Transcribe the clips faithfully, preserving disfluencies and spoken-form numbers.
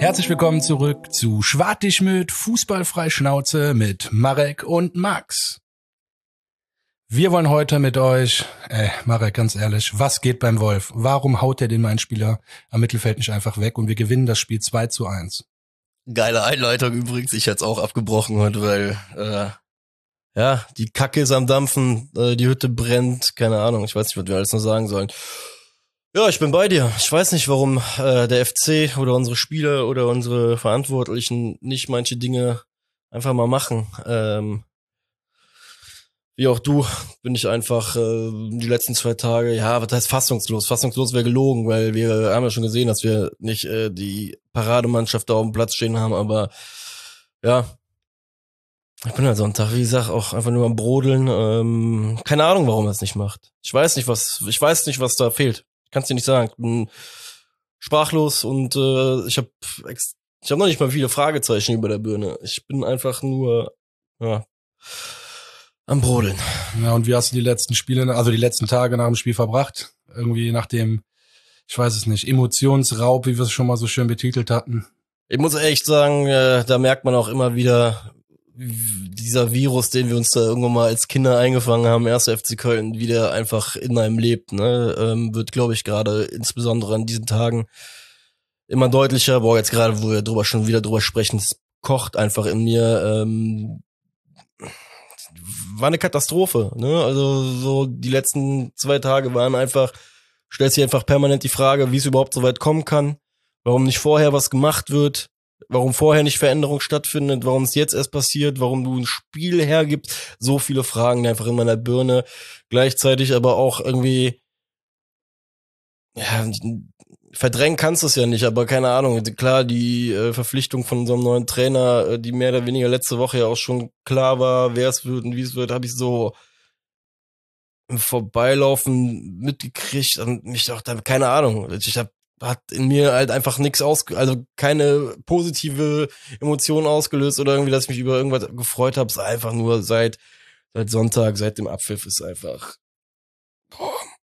Herzlich willkommen zurück zu Schwartig mit Fußballfrei Schnauze mit Marek und Max. Wir wollen heute mit euch, ey, Marek, ganz ehrlich, was geht beim Wolf? Warum haut der den meinen Spieler am Mittelfeld nicht einfach weg und wir gewinnen das Spiel zwei zu eins? Geile Einleitung übrigens, ich hätte es auch abgebrochen heute, weil, äh, ja, die Kacke ist am Dampfen, äh, die Hütte brennt, keine Ahnung, ich weiß nicht, was wir alles noch sagen sollen. Ja, ich bin bei dir. Ich weiß nicht, warum äh, der F C oder unsere Spieler oder unsere Verantwortlichen nicht manche Dinge einfach mal machen. Ähm, wie auch du bin ich einfach äh, die letzten zwei Tage, ja, was heißt fassungslos? Fassungslos wäre gelogen, weil wir haben ja schon gesehen, dass wir nicht äh, die Parademannschaft da auf dem Platz stehen haben, aber ja, ich bin halt Sonntag, wie gesagt, auch einfach nur am Brodeln. Ähm, keine Ahnung, warum er es nicht macht. Ich weiß nicht, was, ich weiß nicht, was da fehlt. Ich kann es dir nicht sagen. Ich bin sprachlos und äh, ich habe ich hab noch nicht mal viele Fragezeichen über der Birne. Ich bin einfach nur ja, am Brodeln. Ja, und wie hast du die letzten Spiele, also die letzten Tage nach dem Spiel verbracht? Irgendwie nach dem, ich weiß es nicht, Emotionsraub, wie wir es schon mal so schön betitelt hatten. Ich muss echt sagen, äh, da merkt man auch immer wieder, dieser Virus, den wir uns da irgendwann mal als Kinder eingefangen haben, erster F C Köln, wie der einfach in einem lebt, ne, ähm, wird, glaube ich, gerade insbesondere an diesen Tagen immer deutlicher. Boah, jetzt gerade, wo wir drüber schon wieder drüber sprechen, es kocht einfach in mir. Ähm, war eine Katastrophe, ne? Also so die letzten zwei Tage waren einfach, stellt sich einfach permanent die Frage, wie es überhaupt so weit kommen kann, warum nicht vorher was gemacht wird. Warum vorher nicht Veränderung stattfindet, warum es jetzt erst passiert, warum du ein Spiel hergibst. So viele Fragen einfach in meiner Birne. Gleichzeitig aber auch irgendwie, ja, verdrängen kannst du es ja nicht, aber keine Ahnung. Klar, die äh, Verpflichtung von unserem neuen Trainer, äh, die mehr oder weniger letzte Woche ja auch schon klar war, wer es wird und wie es wird, habe ich so im Vorbeilaufen mitgekriegt und mich doch da, keine Ahnung. Ich habe hat in mir halt einfach nichts aus, also keine positive Emotion ausgelöst oder irgendwie, dass ich mich über irgendwas gefreut habe. Es ist einfach nur seit seit Sonntag, seit dem Abpfiff ist einfach boah,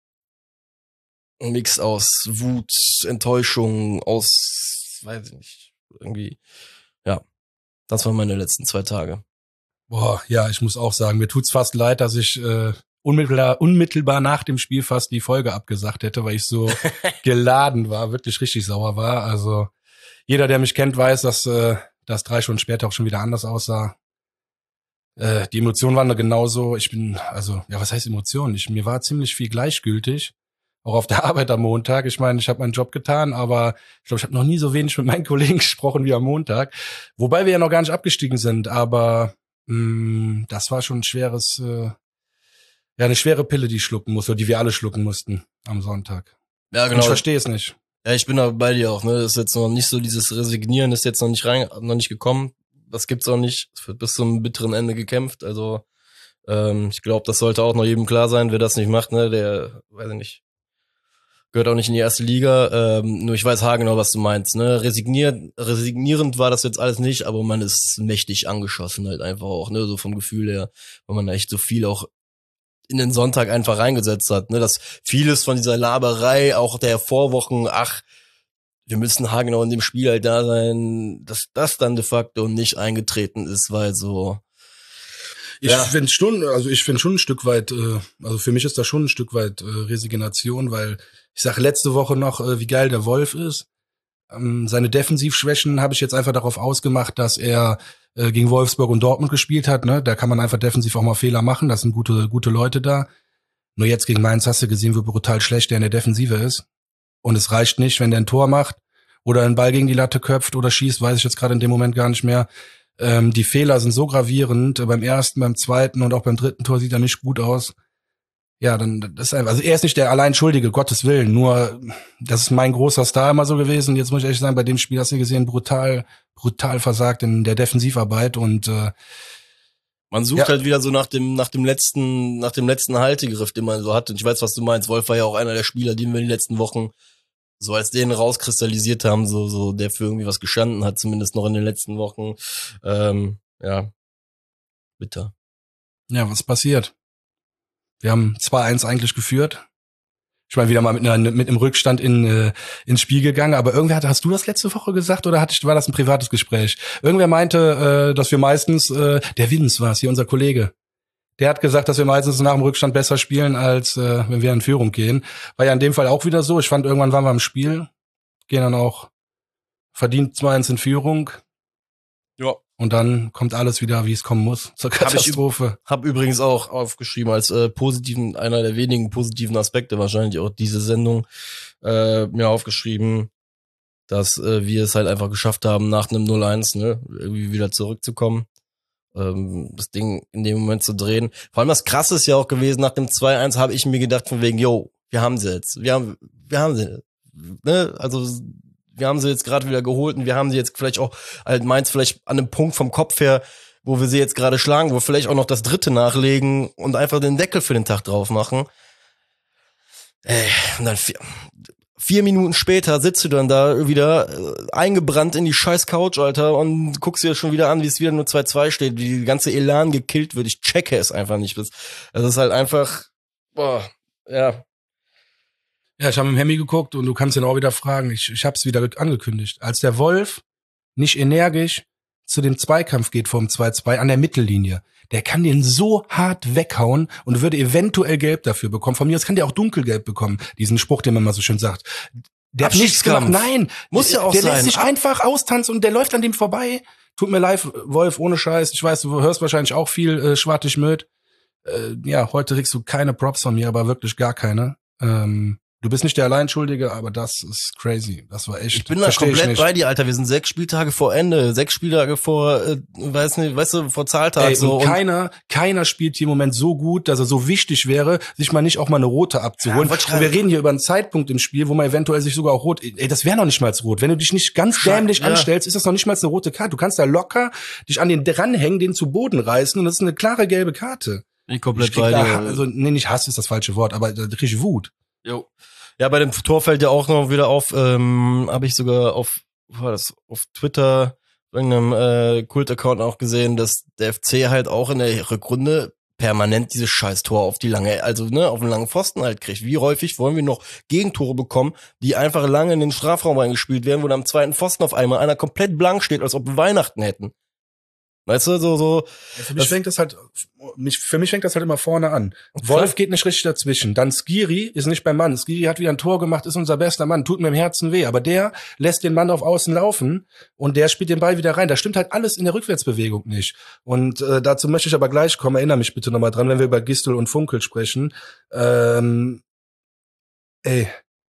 ein Mix aus Wut, Enttäuschung, aus, weiß ich nicht, irgendwie, ja, das waren meine letzten zwei Tage. Boah, ja, ich muss auch sagen, mir tut's fast leid, dass ich äh, unmittelbar, unmittelbar nach dem Spiel fast die Folge abgesagt hätte, weil ich so geladen war, wirklich richtig sauer war. Also jeder, der mich kennt, weiß, dass äh, das drei Stunden später auch schon wieder anders aussah. Äh, die Emotionen waren da genauso. Ich bin, also, ja, was heißt Emotionen? Ich, mir war ziemlich viel gleichgültig, auch auf der Arbeit am Montag. Ich meine, ich habe meinen Job getan, aber ich glaube, ich habe noch nie so wenig mit meinen Kollegen gesprochen wie am Montag. Wobei wir ja noch gar nicht abgestiegen sind, aber mh, das war schon ein schweres... Äh, Ja, eine schwere Pille, die ich schlucken muss, oder die wir alle schlucken mussten am Sonntag. Ja, genau. Und ich verstehe es nicht. Ja, ich bin da bei dir auch, ne? Das ist jetzt noch nicht so, dieses Resignieren ist jetzt noch nicht rein, noch nicht gekommen. Das gibt's auch nicht. Es wird bis zum bitteren Ende gekämpft. Also, ähm, ich glaube, das sollte auch noch jedem klar sein, wer das nicht macht, ne? Der, weiß ich nicht, gehört auch nicht in die erste Liga. Ähm, nur ich weiß haargenau, was du meinst, ne? Resigniert, resignierend war das jetzt alles nicht, aber man ist mächtig angeschossen halt einfach auch, ne? So vom Gefühl her, weil man echt so viel auch in den Sonntag einfach reingesetzt hat, ne, dass vieles von dieser Laberei, auch der Vorwochen, ach, wir müssen haargenau in dem Spiel halt da sein, dass das dann de facto nicht eingetreten ist, weil so. Ich ja. finde schon, also ich finde schon ein Stück weit, äh, also für mich ist das schon ein Stück weit äh, Resignation, weil ich sage letzte Woche noch, äh, wie geil der Wolf ist. Ähm, seine Defensivschwächen habe ich jetzt einfach darauf ausgemacht, dass er äh, gegen Wolfsburg und Dortmund gespielt hat, ne? Da kann man einfach defensiv auch mal Fehler machen, das sind gute gute Leute da. Nur jetzt gegen Mainz hast du gesehen, wie brutal schlecht der in der Defensive ist. Und es reicht nicht, wenn der ein Tor macht oder einen Ball gegen die Latte köpft oder schießt, weiß ich jetzt gerade in dem Moment gar nicht mehr. Ähm, die Fehler sind so gravierend, beim ersten, beim zweiten und auch beim dritten Tor sieht er nicht gut aus. Ja, dann das ist einfach, also er ist nicht der allein Schuldige, Gottes Willen, nur das ist mein großer Star immer so gewesen. Jetzt muss ich ehrlich sagen, bei dem Spiel hast du gesehen, brutal, brutal versagt in der Defensivarbeit und äh, man sucht ja halt wieder so nach dem nach dem letzten nach dem letzten Haltegriff, den man so hat. Und ich weiß, was du meinst. Wolf war ja auch einer der Spieler, den wir in den letzten Wochen so als den rauskristallisiert haben, so so der für irgendwie was gestanden hat, zumindest noch in den letzten Wochen. Ähm, ja, bitter. Ja, was passiert? Wir haben zwei eins eigentlich geführt. Ich meine, wieder mal mit, einer, mit einem Rückstand in äh, ins Spiel gegangen. Aber irgendwer hat, hast du das letzte Woche gesagt oder hatte ich, war das ein privates Gespräch? Irgendwer meinte, äh, dass wir meistens, äh, der Vince war es, hier unser Kollege. Der hat gesagt, dass wir meistens nach dem Rückstand besser spielen, als äh, wenn wir in Führung gehen. War ja in dem Fall auch wieder so. Ich fand, irgendwann waren wir im Spiel, gehen dann auch verdient zwei eins in Führung. Ja. Und dann kommt alles wieder, wie es kommen muss, zur Katastrophe. Hab, ich, hab übrigens auch aufgeschrieben als äh, positiven, einer der wenigen positiven Aspekte, wahrscheinlich auch diese Sendung, äh, mir aufgeschrieben, dass äh, wir es halt einfach geschafft haben, nach einem null eins, ne, irgendwie wieder zurückzukommen, ähm, das Ding in dem Moment zu drehen. Vor allem das Krasse ist ja auch gewesen, nach dem zwei eins habe ich mir gedacht von wegen, yo, wir haben sie jetzt, wir haben, wir haben sie, ne, also wir haben sie jetzt gerade wieder geholt und wir haben sie jetzt vielleicht auch, halt Mainz vielleicht an einem Punkt vom Kopf her, wo wir sie jetzt gerade schlagen, wo wir vielleicht auch noch das dritte nachlegen und einfach den Deckel für den Tag drauf machen. Ey, und dann vier, vier Minuten später sitzt du dann da wieder äh, eingebrannt in die scheiß Couch, Alter, und guckst dir schon wieder an, wie es wieder nur zwei zwei steht, wie die ganze Elan gekillt wird. Ich checke es einfach nicht. Es ist halt einfach, boah, ja. Ja, ich habe mit dem Hemmi geguckt und du kannst ihn auch wieder fragen. Ich, ich habe es wieder angekündigt. Als der Wolf nicht energisch zu dem Zweikampf geht vom zwei zwei an der Mittellinie, der kann den so hart weghauen und würde eventuell gelb dafür bekommen. Von mir aus kann der auch dunkelgelb bekommen, diesen Spruch, den man mal so schön sagt. Der hat nichts gemacht. Nein, muss ja auch der sein. Der lässt sich einfach austanzen und der läuft an dem vorbei. Tut mir leid, Wolf, ohne Scheiß. Ich weiß, du hörst wahrscheinlich auch viel äh, Schwartig Möd. Äh, ja, heute kriegst du keine Props von mir, aber wirklich gar keine. Ähm, Du bist nicht der Alleinschuldige, aber das ist crazy. Das war echt. Ich bin da komplett bei dir, Alter. Wir sind sechs Spieltage vor Ende, sechs Spieltage vor, äh, weiß nicht, weißt du, vor Zahltag. Ey, so. Und keiner, keiner spielt hier im Moment so gut, dass er so wichtig wäre, sich mal nicht auch mal eine rote abzuholen. Ja, und wir reden hier über einen Zeitpunkt im Spiel, wo man eventuell sich sogar auch rot, ey, das wäre noch nicht mal als rot. Wenn du dich nicht ganz dämlich ja. anstellst, ist das noch nicht mal eine rote Karte. Du kannst da locker dich an den dranhängen, den zu Boden reißen und das ist eine klare gelbe Karte. Ich komplett ich bei dir. Da, also, nee, nicht Hass ist das falsche Wort, aber da krieg ich Wut. Jo. Ja, bei dem Tor fällt ja auch noch wieder auf, ähm, habe ich sogar auf, war das, auf Twitter, irgendeinem äh, Kult-Account auch gesehen, dass der F C halt auch in der Rückrunde permanent dieses scheiß Tor auf die lange, also ne, auf den langen Pfosten halt kriegt. Wie häufig wollen wir noch Gegentore bekommen, die einfach lange in den Strafraum reingespielt werden, wo dann am zweiten Pfosten auf einmal einer komplett blank steht, als ob wir Weihnachten hätten. Weißt du, so, so. Ja, für mich fängt das halt, mich, für mich fängt das halt immer vorne an. Okay. Wolf geht nicht richtig dazwischen. Dann Skiri ist nicht beim Mann. Skiri hat wieder ein Tor gemacht, ist unser bester Mann, tut mir im Herzen weh. Aber der lässt den Mann auf Außen laufen und der spielt den Ball wieder rein. Da stimmt halt alles in der Rückwärtsbewegung nicht. Und äh, dazu möchte ich aber gleich kommen. Erinnere mich bitte nochmal dran, wenn wir über Gistel und Funkel sprechen. Ähm, ey.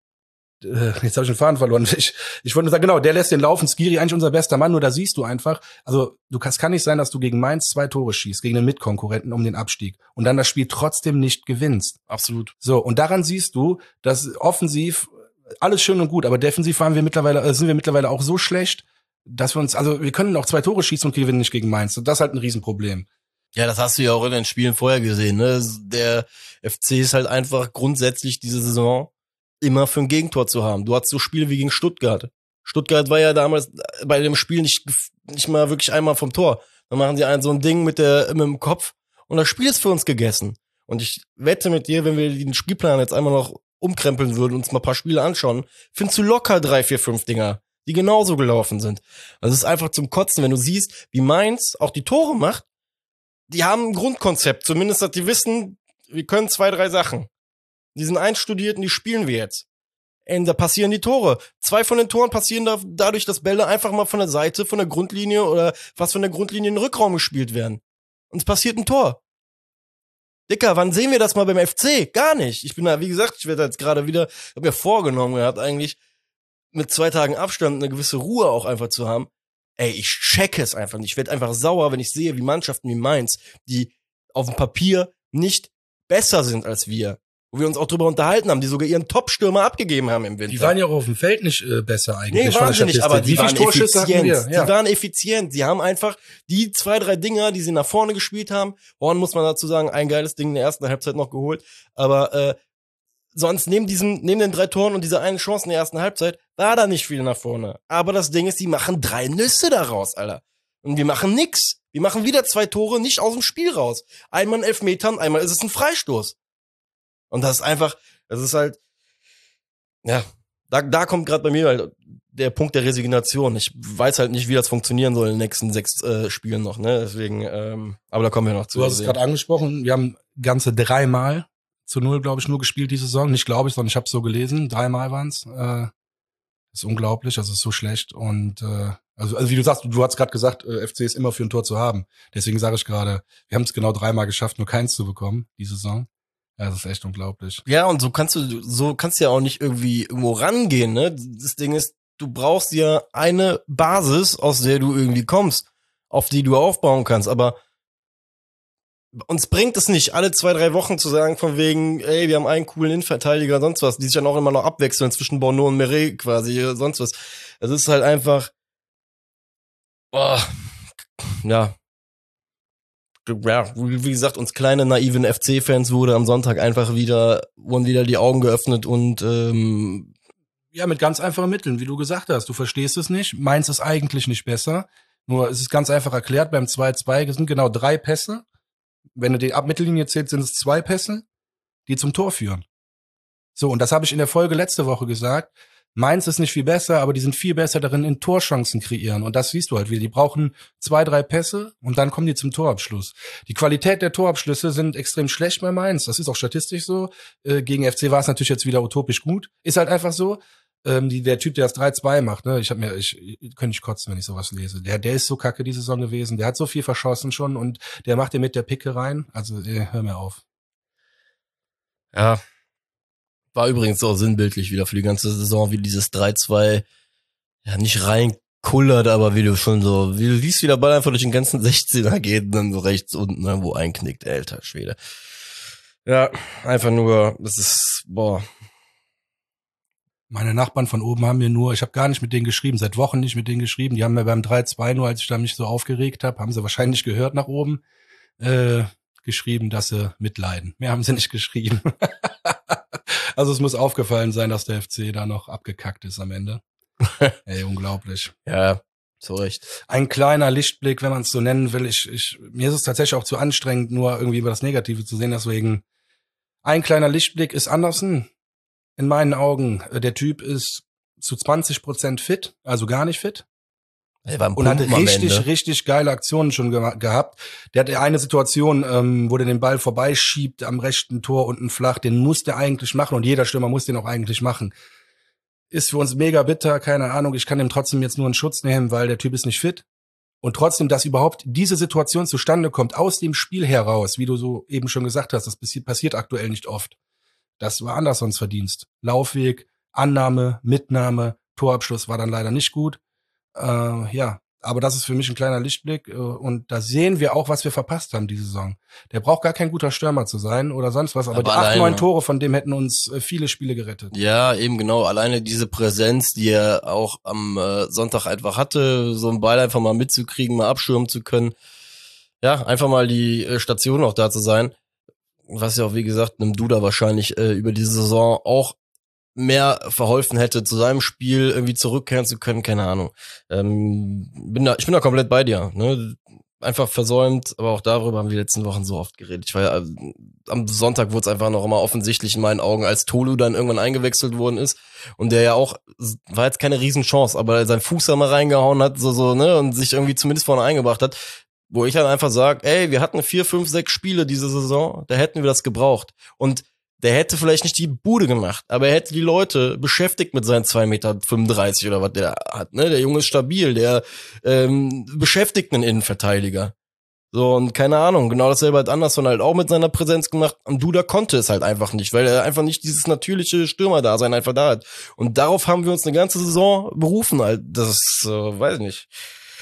Jetzt habe ich den Faden verloren. Ich, ich wollte nur sagen, genau, der lässt den laufen. Skiri eigentlich unser bester Mann, nur da siehst du einfach, also du kannst, kann nicht sein, dass du gegen Mainz zwei Tore schießt, gegen den Mitkonkurrenten um den Abstieg und dann das Spiel trotzdem nicht gewinnst. Absolut. So, und daran siehst du, dass offensiv alles schön und gut, aber defensiv waren wir mittlerweile, sind wir mittlerweile auch so schlecht, dass wir uns, also wir können auch zwei Tore schießen und gewinnen nicht gegen Mainz. Und das ist halt ein Riesenproblem. Ja, das hast du ja auch in den Spielen vorher gesehen, ne? Der F C ist halt einfach grundsätzlich diese Saison immer für ein Gegentor zu haben. Du hattest so Spiele wie gegen Stuttgart. Stuttgart war ja damals bei dem Spiel nicht nicht mal wirklich einmal vom Tor. Dann machen sie ein so ein Ding mit der mit dem Kopf und das Spiel ist für uns gegessen. Und ich wette mit dir, wenn wir den Spielplan jetzt einmal noch umkrempeln würden und uns mal ein paar Spiele anschauen, findest du locker drei, vier, fünf Dinger, die genauso gelaufen sind. Also es ist einfach zum Kotzen, wenn du siehst, wie Mainz auch die Tore macht. Die haben ein Grundkonzept, zumindest, dass die wissen, wir können zwei, drei Sachen. Die sind einstudiert und die spielen wir jetzt. Und da passieren die Tore. Zwei von den Toren passieren da, dadurch, dass Bälle einfach mal von der Seite, von der Grundlinie oder fast von der Grundlinie in den Rückraum gespielt werden. Und es passiert ein Tor. Dicker, wann sehen wir das mal beim F C? Gar nicht. Ich bin da, wie gesagt, ich werde jetzt gerade wieder, ich habe mir vorgenommen gehabt, eigentlich mit zwei Tagen Abstand eine gewisse Ruhe auch einfach zu haben. Ey, ich checke es einfach nicht. Ich werde einfach sauer, wenn ich sehe, wie Mannschaften wie Mainz, die auf dem Papier nicht besser sind als wir, wo wir uns auch drüber unterhalten haben, die sogar ihren Top-Stürmer abgegeben haben im Winter. Die waren ja auch auf dem Feld nicht äh, besser eigentlich. Nee, waren sie nicht, aber die waren effizient. Wir? Ja. Die waren effizient. Die haben einfach die zwei, drei Dinger, die sie nach vorne gespielt haben. Horn, muss man dazu sagen, ein geiles Ding in der ersten Halbzeit noch geholt. Aber äh, sonst neben diesem, neben den drei Toren und dieser einen Chance in der ersten Halbzeit war da nicht viel nach vorne. Aber das Ding ist, die machen drei Nüsse daraus, Alter. Und wir machen nix. Wir machen wieder zwei Tore nicht aus dem Spiel raus. Einmal ein Elfmeter, einmal ist es ein Freistoß. Und das ist einfach, das ist halt, ja, da, da kommt gerade bei mir halt der Punkt der Resignation. Ich weiß halt nicht, wie das funktionieren soll in den nächsten sechs äh, Spielen noch, ne? Deswegen, ähm, aber da kommen wir noch zu. Du hast es gerade angesprochen, wir haben ganze dreimal zu null, glaube ich, nur gespielt diese Saison. Nicht glaube ich, sondern ich habe es so gelesen. Dreimal waren's. Äh, ist unglaublich, also ist so schlecht. Und äh, also, also wie du sagst, du, du hast gerade gesagt, äh, F C ist immer für ein Tor zu haben. Deswegen sage ich gerade, wir haben es genau dreimal geschafft, nur keins zu bekommen, die Saison. Ja, das ist echt unglaublich. Ja, und so kannst du, so kannst du ja auch nicht irgendwie irgendwo rangehen, ne? Das Ding ist, du brauchst ja eine Basis, aus der du irgendwie kommst, auf die du aufbauen kannst. Aber uns bringt es nicht, alle zwei, drei Wochen zu sagen, von wegen, ey, wir haben einen coolen Innenverteidiger, sonst was, die sich dann auch immer noch abwechseln zwischen Bono und Meret quasi, sonst was. Es ist halt einfach, boah, ja, ja, wie gesagt, uns kleine, naiven F C-Fans wurde am Sonntag einfach wieder, wurden wieder die Augen geöffnet und, ähm, ja, mit ganz einfachen Mitteln, wie du gesagt hast. Du verstehst es nicht. Meins ist eigentlich nicht besser. Nur es ist ganz einfach erklärt, beim zwei zwei sind genau drei Pässe. Wenn du die Mittellinie zählst, sind es zwei Pässe, die zum Tor führen. So, und das habe ich in der Folge letzte Woche gesagt. Mainz ist nicht viel besser, aber die sind viel besser darin, in Torchancen kreieren. Und das siehst du halt wieder. Die brauchen zwei, drei Pässe und dann kommen die zum Torabschluss. Die Qualität der Torabschlüsse sind extrem schlecht bei Mainz. Das ist auch statistisch so. Äh, gegen F C war es natürlich jetzt wieder utopisch gut. Ist halt einfach so. Ähm, die, der Typ, der das drei zwei macht, ne, ich hab mir, ich, ich könnte nicht kotzen, wenn ich sowas lese. Der, der ist so kacke die Saison gewesen. Der hat so viel verschossen schon und der macht den mit der Picke rein. Also, äh, hör mir auf. Ja. War übrigens auch sinnbildlich wieder für die ganze Saison, wie dieses drei zwei ja nicht reinkullert, aber wie du schon so, wie du siehst, wie der Ball einfach durch den ganzen sechzehner geht und dann so rechts unten irgendwo einknickt, alter Schwede. Ja, einfach nur, das ist, boah. Meine Nachbarn von oben haben mir nur, ich habe gar nicht mit denen geschrieben, seit Wochen nicht mit denen geschrieben, die haben mir beim drei zwei nur, als ich da mich so aufgeregt habe, haben sie wahrscheinlich gehört nach oben, äh, geschrieben, dass sie mitleiden. Mehr haben sie nicht geschrieben. Also es muss aufgefallen sein, dass der F C da noch abgekackt ist am Ende. Ey, unglaublich. Ja, zu Recht. Ein kleiner Lichtblick, wenn man es so nennen will. Ich, ich, mir ist es tatsächlich auch zu anstrengend, nur irgendwie über das Negative zu sehen. Deswegen ein kleiner Lichtblick ist Andersen. In meinen Augen. Der Typ ist zu zwanzig Prozent fit, also gar nicht fit. Er war und hat richtig, richtig geile Aktionen schon ge- gehabt. Der hat eine Situation, ähm, wo der den Ball vorbeischiebt am rechten Tor unten flach, den muss der eigentlich machen und jeder Stürmer muss den auch eigentlich machen. Ist für uns mega bitter, keine Ahnung, ich kann dem trotzdem jetzt nur einen Schutz nehmen, weil der Typ ist nicht fit. Und trotzdem, dass überhaupt diese Situation zustande kommt, aus dem Spiel heraus, wie du so eben schon gesagt hast, das passiert aktuell nicht oft. Das war Andersons Verdienst. Laufweg, Annahme, Mitnahme, Torabschluss war dann leider nicht gut. Äh, ja, aber das ist für mich ein kleiner Lichtblick äh, und da sehen wir auch, was wir verpasst haben diese Saison. Der braucht gar kein guter Stürmer zu sein oder sonst was, aber, aber die acht, neun Tore von dem hätten uns äh, viele Spiele gerettet. Ja, eben genau. Alleine diese Präsenz, die er auch am äh, Sonntag einfach hatte, so einen Ball einfach mal mitzukriegen, mal abschirmen zu können. Ja, einfach mal die äh, Station auch da zu sein. Was ja auch, wie gesagt, einem Duda wahrscheinlich äh, über diese Saison auch mehr verholfen hätte, zu seinem Spiel irgendwie zurückkehren zu können, keine Ahnung. Ähm, bin da, ich bin da komplett bei dir, ne? Einfach versäumt, aber auch darüber haben wir die letzten Wochen so oft geredet. Ich war ja, am Sonntag wurde es einfach noch immer offensichtlich in meinen Augen, als Tolu dann irgendwann eingewechselt worden ist und der ja auch, war jetzt keine Riesenchance, aber sein Fuß da mal reingehauen hat, so, so, ne, und sich irgendwie zumindest vorne eingebracht hat, wo ich halt einfach sage, ey, wir hatten vier, fünf, sechs Spiele diese Saison, da hätten wir das gebraucht. Und der hätte vielleicht nicht die Bude gemacht, aber er hätte die Leute beschäftigt mit seinen zwei Meter fünfunddreißig oder was der hat. Ne? Der Junge ist stabil, der ähm, beschäftigt einen Innenverteidiger. So, und keine Ahnung, genau dasselbe hat Anderson halt auch mit seiner Präsenz gemacht. Und Duda konnte es halt einfach nicht, weil er einfach nicht dieses natürliche Stürmerdasein einfach da hat. Und darauf haben wir uns eine ganze Saison berufen. Halt. Das ist, äh, weiß ich nicht.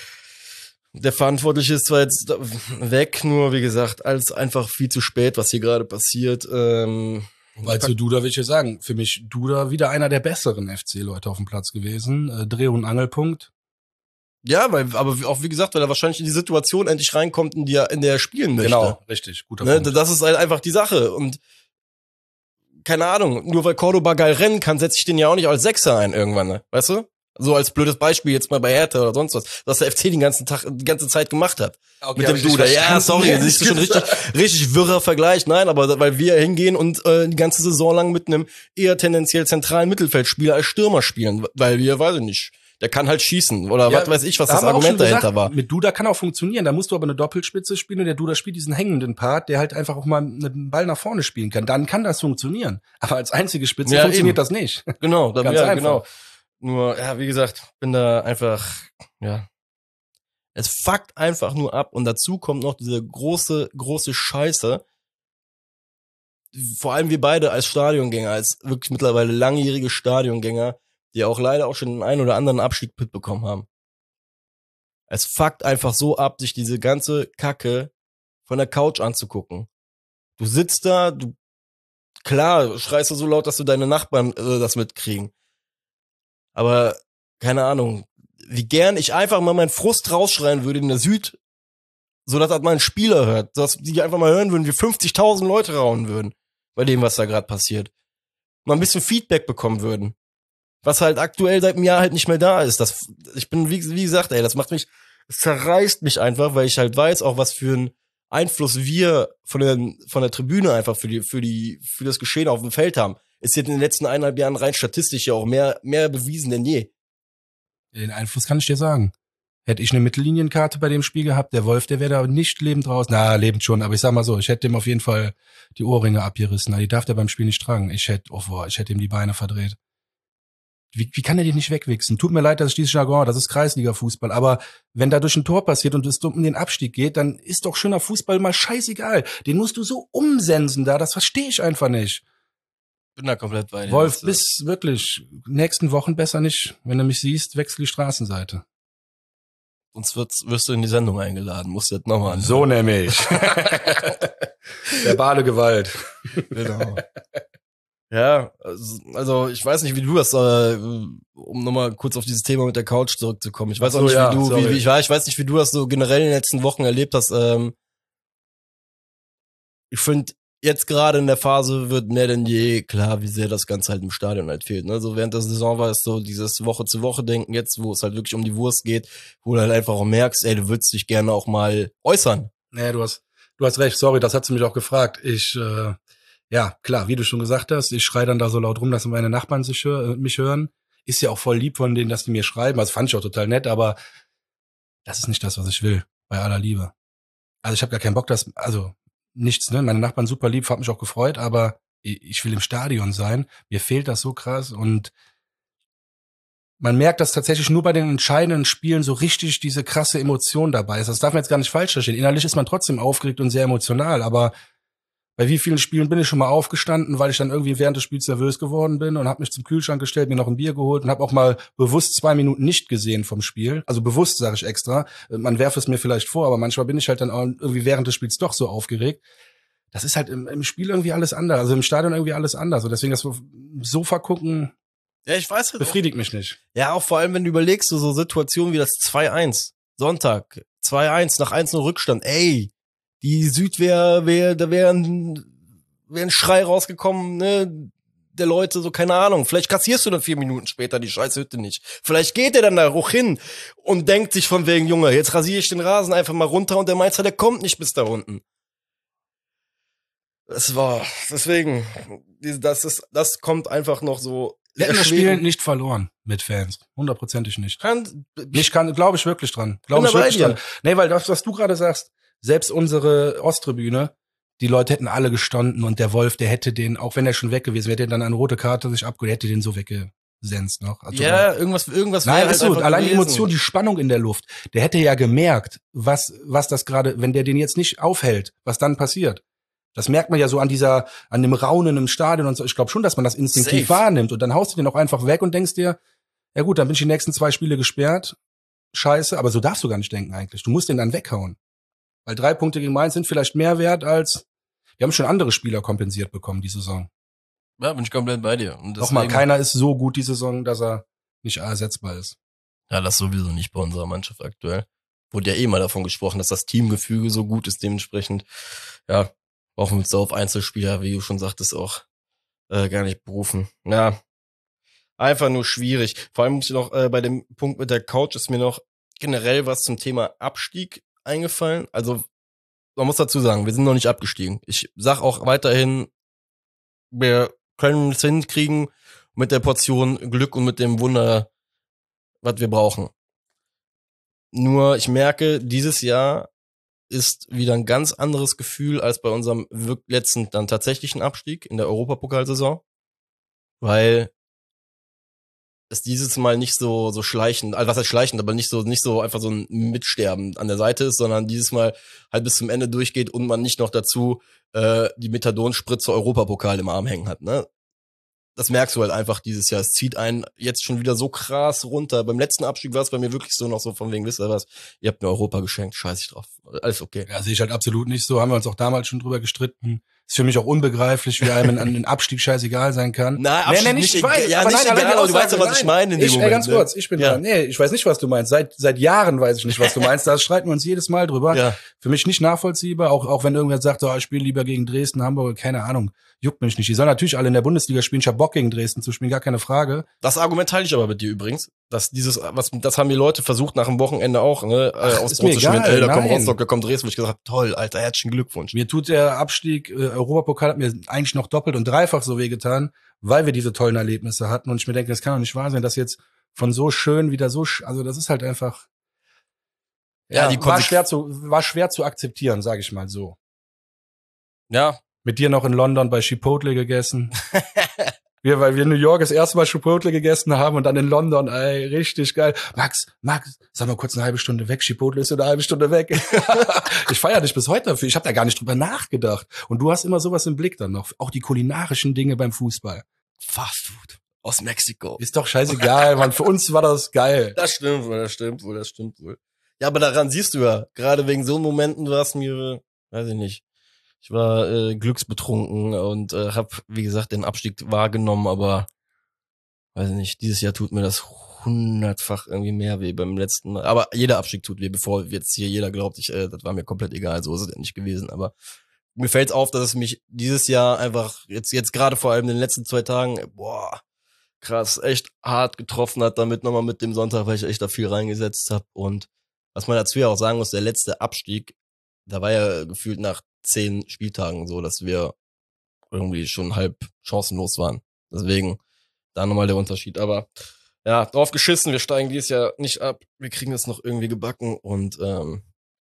Der Verantwortliche ist zwar jetzt weg, nur wie gesagt, alles einfach viel zu spät, was hier gerade passiert. Ähm, Weil zu Duda will ich ja sagen, für mich Duda wieder einer der besseren F C-Leute auf dem Platz gewesen. Äh, Dreh- und Angelpunkt. Ja, weil, aber auch wie gesagt, weil er wahrscheinlich in die Situation endlich reinkommt, in die er, in der er spielen möchte. Genau, richtig, guter ne, Punkt. Das ist halt einfach die Sache. Und keine Ahnung, nur weil Cordoba geil rennen kann, setze ich den ja auch nicht als Sechser ein irgendwann, ne? Weißt du? So als blödes Beispiel jetzt mal bei Hertha oder sonst was, was der F C den ganzen Tag, die ganze Zeit gemacht hat. Okay, mit dem Duda. Ja, sorry, das ist schon richtig, richtig wirrer Vergleich. Nein, aber weil wir hingehen und äh, die ganze Saison lang mit einem eher tendenziell zentralen Mittelfeldspieler als Stürmer spielen, weil wir, weiß ich nicht, der kann halt schießen oder ja, was weiß ich, was da das Argument dahinter gesagt, war. Mit Duda kann auch funktionieren, da musst du aber eine Doppelspitze spielen und der Duda spielt diesen hängenden Part, der halt einfach auch mal einen Ball nach vorne spielen kann. Dann kann das funktionieren. Aber als einzige Spitze ja, funktioniert eben. Das nicht. Genau, da, ja, genau. Nur, ja, wie gesagt, bin da einfach, ja, es fuckt einfach nur ab und dazu kommt noch diese große, große Scheiße. Vor allem wir beide als Stadiongänger, als wirklich mittlerweile langjährige Stadiongänger, die auch leider auch schon den einen oder anderen Abstieg mitbekommen haben. Es fuckt einfach so ab, sich diese ganze Kacke von der Couch anzugucken. Du sitzt da, du, klar, schreist du so laut, dass du deine Nachbarn äh, das mitkriegen. Aber, keine Ahnung, wie gern ich einfach mal meinen Frust rausschreien würde in der Süd, so dass das mal ein Spieler hört, dass die einfach mal hören würden, wie fünfzigtausend Leute rauen würden, bei dem, was da gerade passiert. Mal ein bisschen Feedback bekommen würden. Was halt aktuell seit einem Jahr halt nicht mehr da ist. Das, ich bin, wie, wie gesagt, ey, das macht mich, es zerreißt mich einfach, weil ich halt weiß, auch was für einen Einfluss wir von der, von der Tribüne einfach für die, für die, für das Geschehen auf dem Feld haben. Ist jetzt in den letzten eineinhalb Jahren rein statistisch ja auch mehr, mehr bewiesen denn je. Den Einfluss kann ich dir sagen. Hätte ich eine Mittellienienkarte bei dem Spiel gehabt, der Wolf, der wäre da nicht lebend raus. Na, lebend schon, aber ich sag mal so, ich hätte dem auf jeden Fall die Ohrringe abgerissen. Na, die darf der beim Spiel nicht tragen. Ich hätte, oh boah, ich hätte ihm die Beine verdreht. Wie, wie kann er die nicht wegwichsen? Tut mir leid, dass ich dieses Jargon, das ist Kreisliga-Fußball, aber wenn da durch ein Tor passiert und es um den Abstieg geht, dann ist doch schöner Fußball mal scheißegal. Den musst du so umsensen da, das verstehe ich einfach nicht. Bin da komplett bei dir. Wolf, bis wirklich nächsten Wochen besser nicht. Wenn du mich siehst, wechsel die Straßenseite. Sonst wirst, wirst du in die Sendung eingeladen. Musst du jetzt nochmal anhören. So nämlich. Verbale Gewalt. Genau. Ja, also ich weiß nicht, wie du das, äh, um nochmal kurz auf dieses Thema mit der Couch zurückzukommen. Ich weiß auch nicht, ja, wie du, wie, wie ich war, ich weiß nicht, wie du das so generell in den letzten Wochen erlebt hast. Ähm, ich finde, jetzt gerade in der Phase wird mehr denn je klar, wie sehr das Ganze halt im Stadion halt fehlt. Ne? So während der Saison war es so dieses Woche-zu-Woche-Denken jetzt, wo es halt wirklich um die Wurst geht, wo du halt einfach auch merkst, ey, du würdest dich gerne auch mal äußern. Nee, du hast, du hast recht, sorry, das hat sie mich auch gefragt. Ich, äh, ja, klar, wie du schon gesagt hast, ich schreie dann da so laut rum, dass meine Nachbarn sich hör, mich hören. Ist ja auch voll lieb von denen, dass die mir schreiben. Also fand ich auch total nett, aber das ist nicht das, was ich will, bei aller Liebe. Also ich habe gar keinen Bock, dass, also nichts, ne? Meine Nachbarn super lieb, hat mich auch gefreut, aber ich will im Stadion sein. Mir fehlt das so krass und man merkt, dass tatsächlich nur bei den entscheidenden Spielen so richtig diese krasse Emotion dabei ist. Das darf man jetzt gar nicht falsch verstehen. Innerlich ist man trotzdem aufgeregt und sehr emotional, aber bei wie vielen Spielen bin ich schon mal aufgestanden, weil ich dann irgendwie während des Spiels nervös geworden bin und habe mich zum Kühlschrank gestellt, mir noch ein Bier geholt und habe auch mal bewusst zwei Minuten nicht gesehen vom Spiel. Also bewusst, sage ich extra. Man werfe es mir vielleicht vor, aber manchmal bin ich halt dann auch irgendwie während des Spiels doch so aufgeregt. Das ist halt im, im Spiel irgendwie alles anders, also im Stadion irgendwie alles anders. Und deswegen das Sofa gucken, ja, ich weiß halt befriedigt auch, mich nicht. Ja, auch vor allem, wenn du überlegst, so, so Situationen wie das zwei eins, Sonntag, zwei eins nach eins null Rückstand, ey, die Süd wäre, wär, da wäre ein, wär ein Schrei rausgekommen, ne, der Leute, so, keine Ahnung. Vielleicht kassierst du dann vier Minuten später die scheiß Hütte nicht. Vielleicht geht er dann da hoch hin und denkt sich von wegen, Junge, jetzt rasiere ich den Rasen einfach mal runter und der Meister, der kommt nicht bis da unten. Das war, deswegen, das ist, das kommt einfach noch so. Wir hätten das Spiel nicht verloren mit Fans. Hundertprozentig nicht. Kann, ich kann, glaube ich wirklich dran. Glaube ich wirklich dran. Nee, weil das, was du gerade sagst, selbst unsere Osttribüne, die Leute hätten alle gestanden und der Wolf, der hätte den, auch wenn er schon weg gewesen wäre, hätte dann eine rote Karte sich abgeholt, hätte den so weggesenzt noch. Also ja, irgendwas, irgendwas. Nein, ist halt so, allein gewesen. Die Emotion, die Spannung in der Luft. Der hätte ja gemerkt, was, was das gerade, wenn der den jetzt nicht aufhält, was dann passiert. Das merkt man ja so an dieser, an dem Raunen im Stadion und so. Ich glaube schon, dass man das instinktiv Safe. wahrnimmt und dann haust du den auch einfach weg und denkst dir, ja gut, dann bin ich die nächsten zwei Spiele gesperrt. Scheiße, aber so darfst du gar nicht denken eigentlich. Du musst den dann weghauen. Weil drei Punkte gegen Mainz sind vielleicht mehr wert als, wir haben schon andere Spieler kompensiert bekommen die Saison. Ja, bin ich komplett bei dir. Und Nochmal, keiner ist so gut die Saison, dass er nicht ersetzbar ist. Ja, das sowieso nicht bei unserer Mannschaft aktuell. Wurde ja eh mal davon gesprochen, dass das Teamgefüge so gut ist, dementsprechend, ja, brauchen wir uns da auf Einzelspieler, wie du schon sagtest, auch äh, gar nicht berufen. Ja, einfach nur schwierig. Vor allem muss ich noch, äh, bei dem Punkt mit der Couch ist mir noch generell was zum Thema Abstieg eingefallen. Also, man muss dazu sagen, wir sind noch nicht abgestiegen. Ich sag auch weiterhin, wir können es hinkriegen mit der Portion Glück und mit dem Wunder, was wir brauchen. Nur ich merke, dieses Jahr ist wieder ein ganz anderes Gefühl als bei unserem letzten dann tatsächlichen Abstieg in der Europapokalsaison, weil es dieses Mal nicht so so schleichend, also was heißt schleichend, aber nicht so nicht so einfach so ein Mitsterben an der Seite ist, sondern dieses Mal halt bis zum Ende durchgeht und man nicht noch dazu äh, die Methadonspritze Europapokal im Arm hängen hat, ne? Das merkst du halt einfach dieses Jahr. Es zieht einen jetzt schon wieder so krass runter. Beim letzten Abstieg war es bei mir wirklich so noch so von wegen, wisst ihr was, ihr habt mir Europa geschenkt, scheiß ich drauf. Alles okay. Ja, sehe ich halt absolut nicht so. Haben wir uns auch damals schon drüber gestritten. Ist für mich auch unbegreiflich, wie einem ein Abstieg scheißegal sein kann. Na, Abstieg nee, nee, nicht, ich weiß, ja, aber nicht nein, egal, aber du weißt ja, was ich meine in dem ich, Moment. Ey, ganz ne? kurz, ich bin ja. dran. Nee, ich weiß nicht, was du meinst. Seit seit Jahren weiß ich nicht, was du meinst. Da streiten wir uns jedes Mal drüber. Ja. Für mich nicht nachvollziehbar, auch auch wenn irgendwer sagt, oh, ich spiele lieber gegen Dresden, Hamburg, keine Ahnung. Juckt mich nicht. Die sollen natürlich alle in der Bundesliga spielen. Ich hab Bock gegen Dresden zu spielen, gar keine Frage. Das Argument teile ich aber mit dir übrigens, dass dieses, was, das haben die Leute versucht nach dem Wochenende auch, ne, Ach, aus ist mir russischen egal, da kommt nein. Rostock, da kommt Dresden, wo ich gesagt habe, toll, Alter, herzlichen Glückwunsch. Mir tut der Abstieg, äh, Europapokal hat mir eigentlich noch doppelt und dreifach so wehgetan, weil wir diese tollen Erlebnisse hatten. Und ich mir denke, das kann doch nicht wahr sein, dass jetzt von so schön wieder so, sch- also das ist halt einfach, ja, Ja, die war Konsequ- schwer zu, war schwer zu akzeptieren, sage ich mal so. Ja, Mit dir noch in London bei Chipotle gegessen. Wir, weil wir in New York das erste Mal Chipotle gegessen haben und dann in London, ey, richtig geil. Max, Max, sag mal kurz eine halbe Stunde weg. Chipotle ist eine halbe Stunde weg. Ich feiere dich bis heute dafür. Ich habe da gar nicht drüber nachgedacht. Und du hast immer sowas im Blick dann noch. Auch die kulinarischen Dinge beim Fußball. Fast Food aus Mexiko. Ist doch scheißegal, Mann. Für uns war das geil. Das stimmt wohl, das stimmt wohl, das stimmt wohl. Ja, aber daran siehst du ja, gerade wegen so Momenten war es mir, weiß ich nicht, ich war äh, glücksbetrunken und äh, hab, wie gesagt, den Abstieg wahrgenommen, aber weiß ich nicht, dieses Jahr tut mir das hundertfach irgendwie mehr weh beim letzten Mal. Aber jeder Abstieg tut weh, bevor jetzt hier jeder glaubt, ich, äh, das war mir komplett egal, so ist es ja nicht gewesen, aber mir fällt's auf, dass es mich dieses Jahr einfach, jetzt jetzt gerade vor allem in den letzten zwei Tagen, boah, krass, echt hart getroffen hat, damit nochmal mit dem Sonntag, weil ich echt da viel reingesetzt habe. Und was man dazu ja auch sagen muss, der letzte Abstieg, da war ja gefühlt nach zehn Spieltagen so, dass wir irgendwie schon halb chancenlos waren. Deswegen da nochmal der Unterschied. Aber ja, drauf geschissen, wir steigen dieses Jahr nicht ab. Wir kriegen es noch irgendwie gebacken und ähm,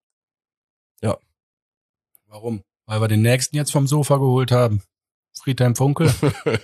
ja. Warum? Weil wir den nächsten jetzt vom Sofa geholt haben. Friedhelm Funkel.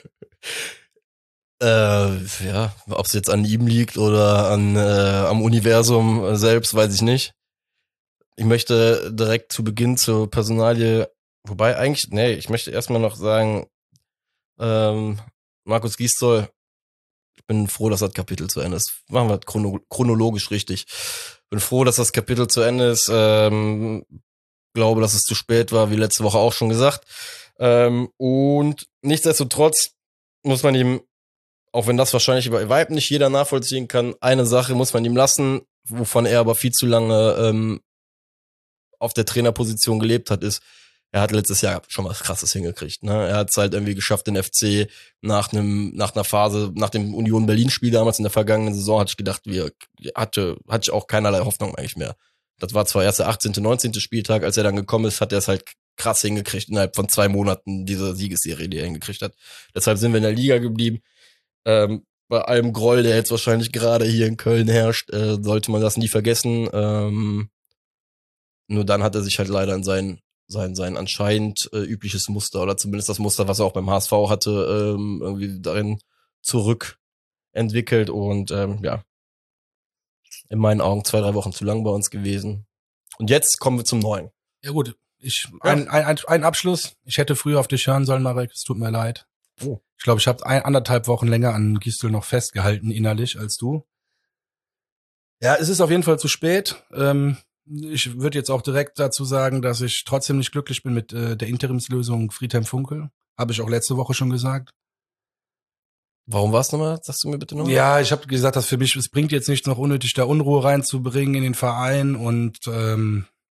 Äh, ja, ob es jetzt an ihm liegt oder an äh, am Universum selbst, weiß ich nicht. Ich möchte direkt zu Beginn zur Personalie, wobei eigentlich, nee, ich möchte erstmal noch sagen, ähm, Markus Gisdol, ich bin froh, dass das Kapitel zu Ende ist. Machen wir chrono- chronologisch richtig. Bin froh, dass das Kapitel zu Ende ist. Ähm, glaube, dass es zu spät war, wie letzte Woche auch schon gesagt. Ähm, und nichtsdestotrotz muss man ihm, auch wenn das wahrscheinlich bei Weitem nicht jeder nachvollziehen kann, eine Sache muss man ihm lassen, wovon er aber viel zu lange ähm, auf der Trainerposition gelebt hat, ist, er hat letztes Jahr schon was Krasses hingekriegt. Ne? Er hat es halt irgendwie geschafft, den F C nach einem nach einer Phase, nach dem Union Berlin-Spiel damals in der vergangenen Saison, hatte ich gedacht, wir hatte hatte ich auch keinerlei Hoffnung eigentlich mehr. Das war zwar erst der achtzehnte, neunzehnte Spieltag, als er dann gekommen ist, hat er es halt krass hingekriegt, innerhalb von zwei Monaten diese Siegesserie, die er hingekriegt hat. Deshalb sind wir in der Liga geblieben. Ähm, bei allem Groll, der jetzt wahrscheinlich gerade hier in Köln herrscht, äh, sollte man das nie vergessen. Ähm, nur dann hat er sich halt leider in sein, sein, sein anscheinend äh, übliches Muster, oder zumindest das Muster, was er auch beim H S V hatte, ähm, irgendwie darin zurückentwickelt und ähm, ja, in meinen Augen zwei, drei Wochen zu lang bei uns gewesen. Und jetzt kommen wir zum Neuen. Ja gut, ich ein, ein, ein, ein Abschluss. Ich hätte früher auf dich hören sollen, Marek. Es tut mir leid. Oh. Ich glaube, ich habe ein, anderthalb Wochen länger an Gisdol noch festgehalten innerlich als du. Ja, es ist auf jeden Fall zu spät. Ähm, ich würde jetzt auch direkt dazu sagen, dass ich trotzdem nicht glücklich bin mit äh, der Interimslösung Friedhelm Funkel. Habe ich auch letzte Woche schon gesagt. Warum war's nochmal? Sagst du mir bitte nochmal? Ja, ich habe gesagt, dass für mich, es bringt jetzt nichts, noch unnötig da Unruhe reinzubringen in den Verein und ähm,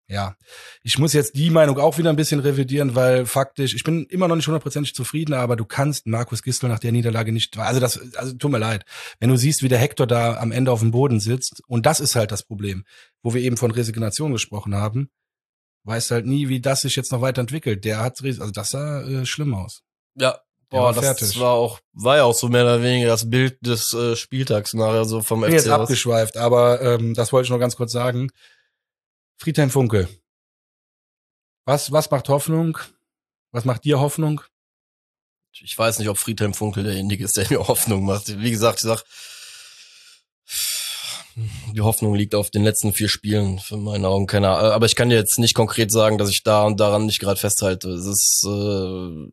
Ja, ich muss jetzt die Meinung auch wieder ein bisschen revidieren, weil faktisch, ich bin immer noch nicht hundertprozentig zufrieden, aber du kannst Markus Gisdol nach der Niederlage nicht, also das, also tut mir leid, wenn du siehst, wie der Hector da am Ende auf dem Boden sitzt, und das ist halt das Problem, wo wir eben von Resignation gesprochen haben, weißt halt nie, wie das sich jetzt noch weiterentwickelt. Der hat, also das sah äh, schlimm aus. Ja, boah, war das fertig. war auch, war ja auch so mehr oder weniger das Bild des äh, Spieltags nachher so vom F C. Ich bin jetzt abgeschweift, aber ähm, das wollte ich noch ganz kurz sagen. Friedhelm Funkel. Was, was macht Hoffnung? Was macht dir Hoffnung? Ich weiß nicht, ob Friedhelm Funkel derjenige ist, der mir Hoffnung macht. Wie gesagt, ich sag, die Hoffnung liegt auf den letzten vier Spielen, für meine Augen keiner. Aber ich kann dir jetzt nicht konkret sagen, dass ich da und daran nicht gerade festhalte. Es ist, äh,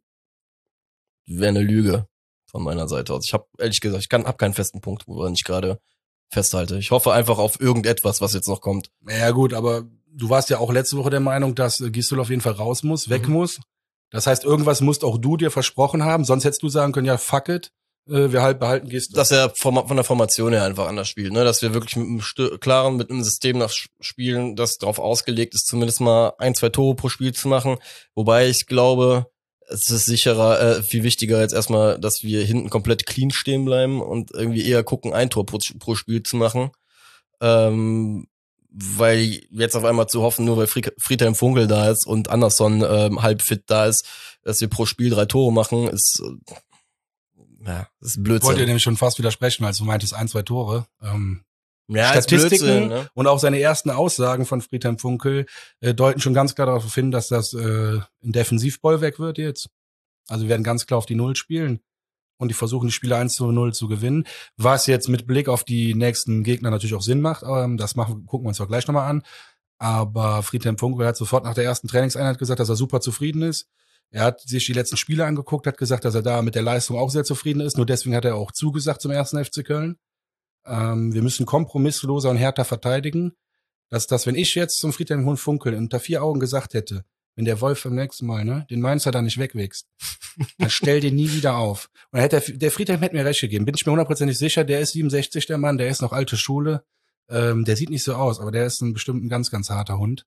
wäre eine Lüge von meiner Seite aus. Ich habe ehrlich gesagt, ich kann, hab keinen festen Punkt, woran ich gerade festhalte. Ich hoffe einfach auf irgendetwas, was jetzt noch kommt. Ja gut, aber du warst ja auch letzte Woche der Meinung, dass Gisdol auf jeden Fall raus muss, weg mhm. muss. Das heißt, irgendwas musst auch du dir versprochen haben, sonst hättest du sagen können, ja fuck it, äh, wir halt behalten Gisdol. Dass er von der Formation her einfach anders spielt, ne? Dass wir wirklich mit einem St- klaren, mit einem System nach spielen, das darauf ausgelegt ist, zumindest mal ein, zwei Tore pro Spiel zu machen. Wobei ich glaube, es ist sicherer, äh, viel wichtiger jetzt erstmal, dass wir hinten komplett clean stehen bleiben und irgendwie eher gucken, ein Tor pro, pro Spiel zu machen. Ähm, weil jetzt auf einmal zu hoffen, nur weil Friedhelm Funkel da ist und Anderson ähm, halb fit da ist, dass wir pro Spiel drei Tore machen, ist äh, ja, ist Blödsinn. Ich wollte dir nämlich schon fast widersprechen, als du meintest ein, zwei Tore. Ähm, ja, Statistiken ne? Und auch seine ersten Aussagen von Friedhelm Funkel äh, deuten schon ganz klar darauf hin, dass das äh, ein Defensivbollwerk wird jetzt. Also wir werden ganz klar auf die Null spielen. Und die versuchen, die Spiele eins zu null zu gewinnen. Was jetzt mit Blick auf die nächsten Gegner natürlich auch Sinn macht. Ähm, das machen, gucken wir uns auch gleich nochmal an. Aber Friedhelm Funkel hat sofort nach der ersten Trainingseinheit gesagt, dass er super zufrieden ist. Er hat sich die letzten Spiele angeguckt, hat gesagt, dass er da mit der Leistung auch sehr zufrieden ist. Nur deswegen hat er auch zugesagt zum ersten F C Köln. Ähm, wir müssen kompromissloser und härter verteidigen. Dass das, wenn ich jetzt zum Friedhelm Funkel unter vier Augen gesagt hätte, wenn der Wolf beim nächsten Mal, ne, den Mainzer da nicht wegwächst, dann stell den nie wieder auf. Und dann hätte der, der Friedhelm hätte mir recht gegeben. Bin ich mir hundertprozentig sicher, der ist siebenundsechzig, der Mann, der ist noch alte Schule. Ähm, der sieht nicht so aus, aber der ist ein bestimmt ein ganz, ganz harter Hund.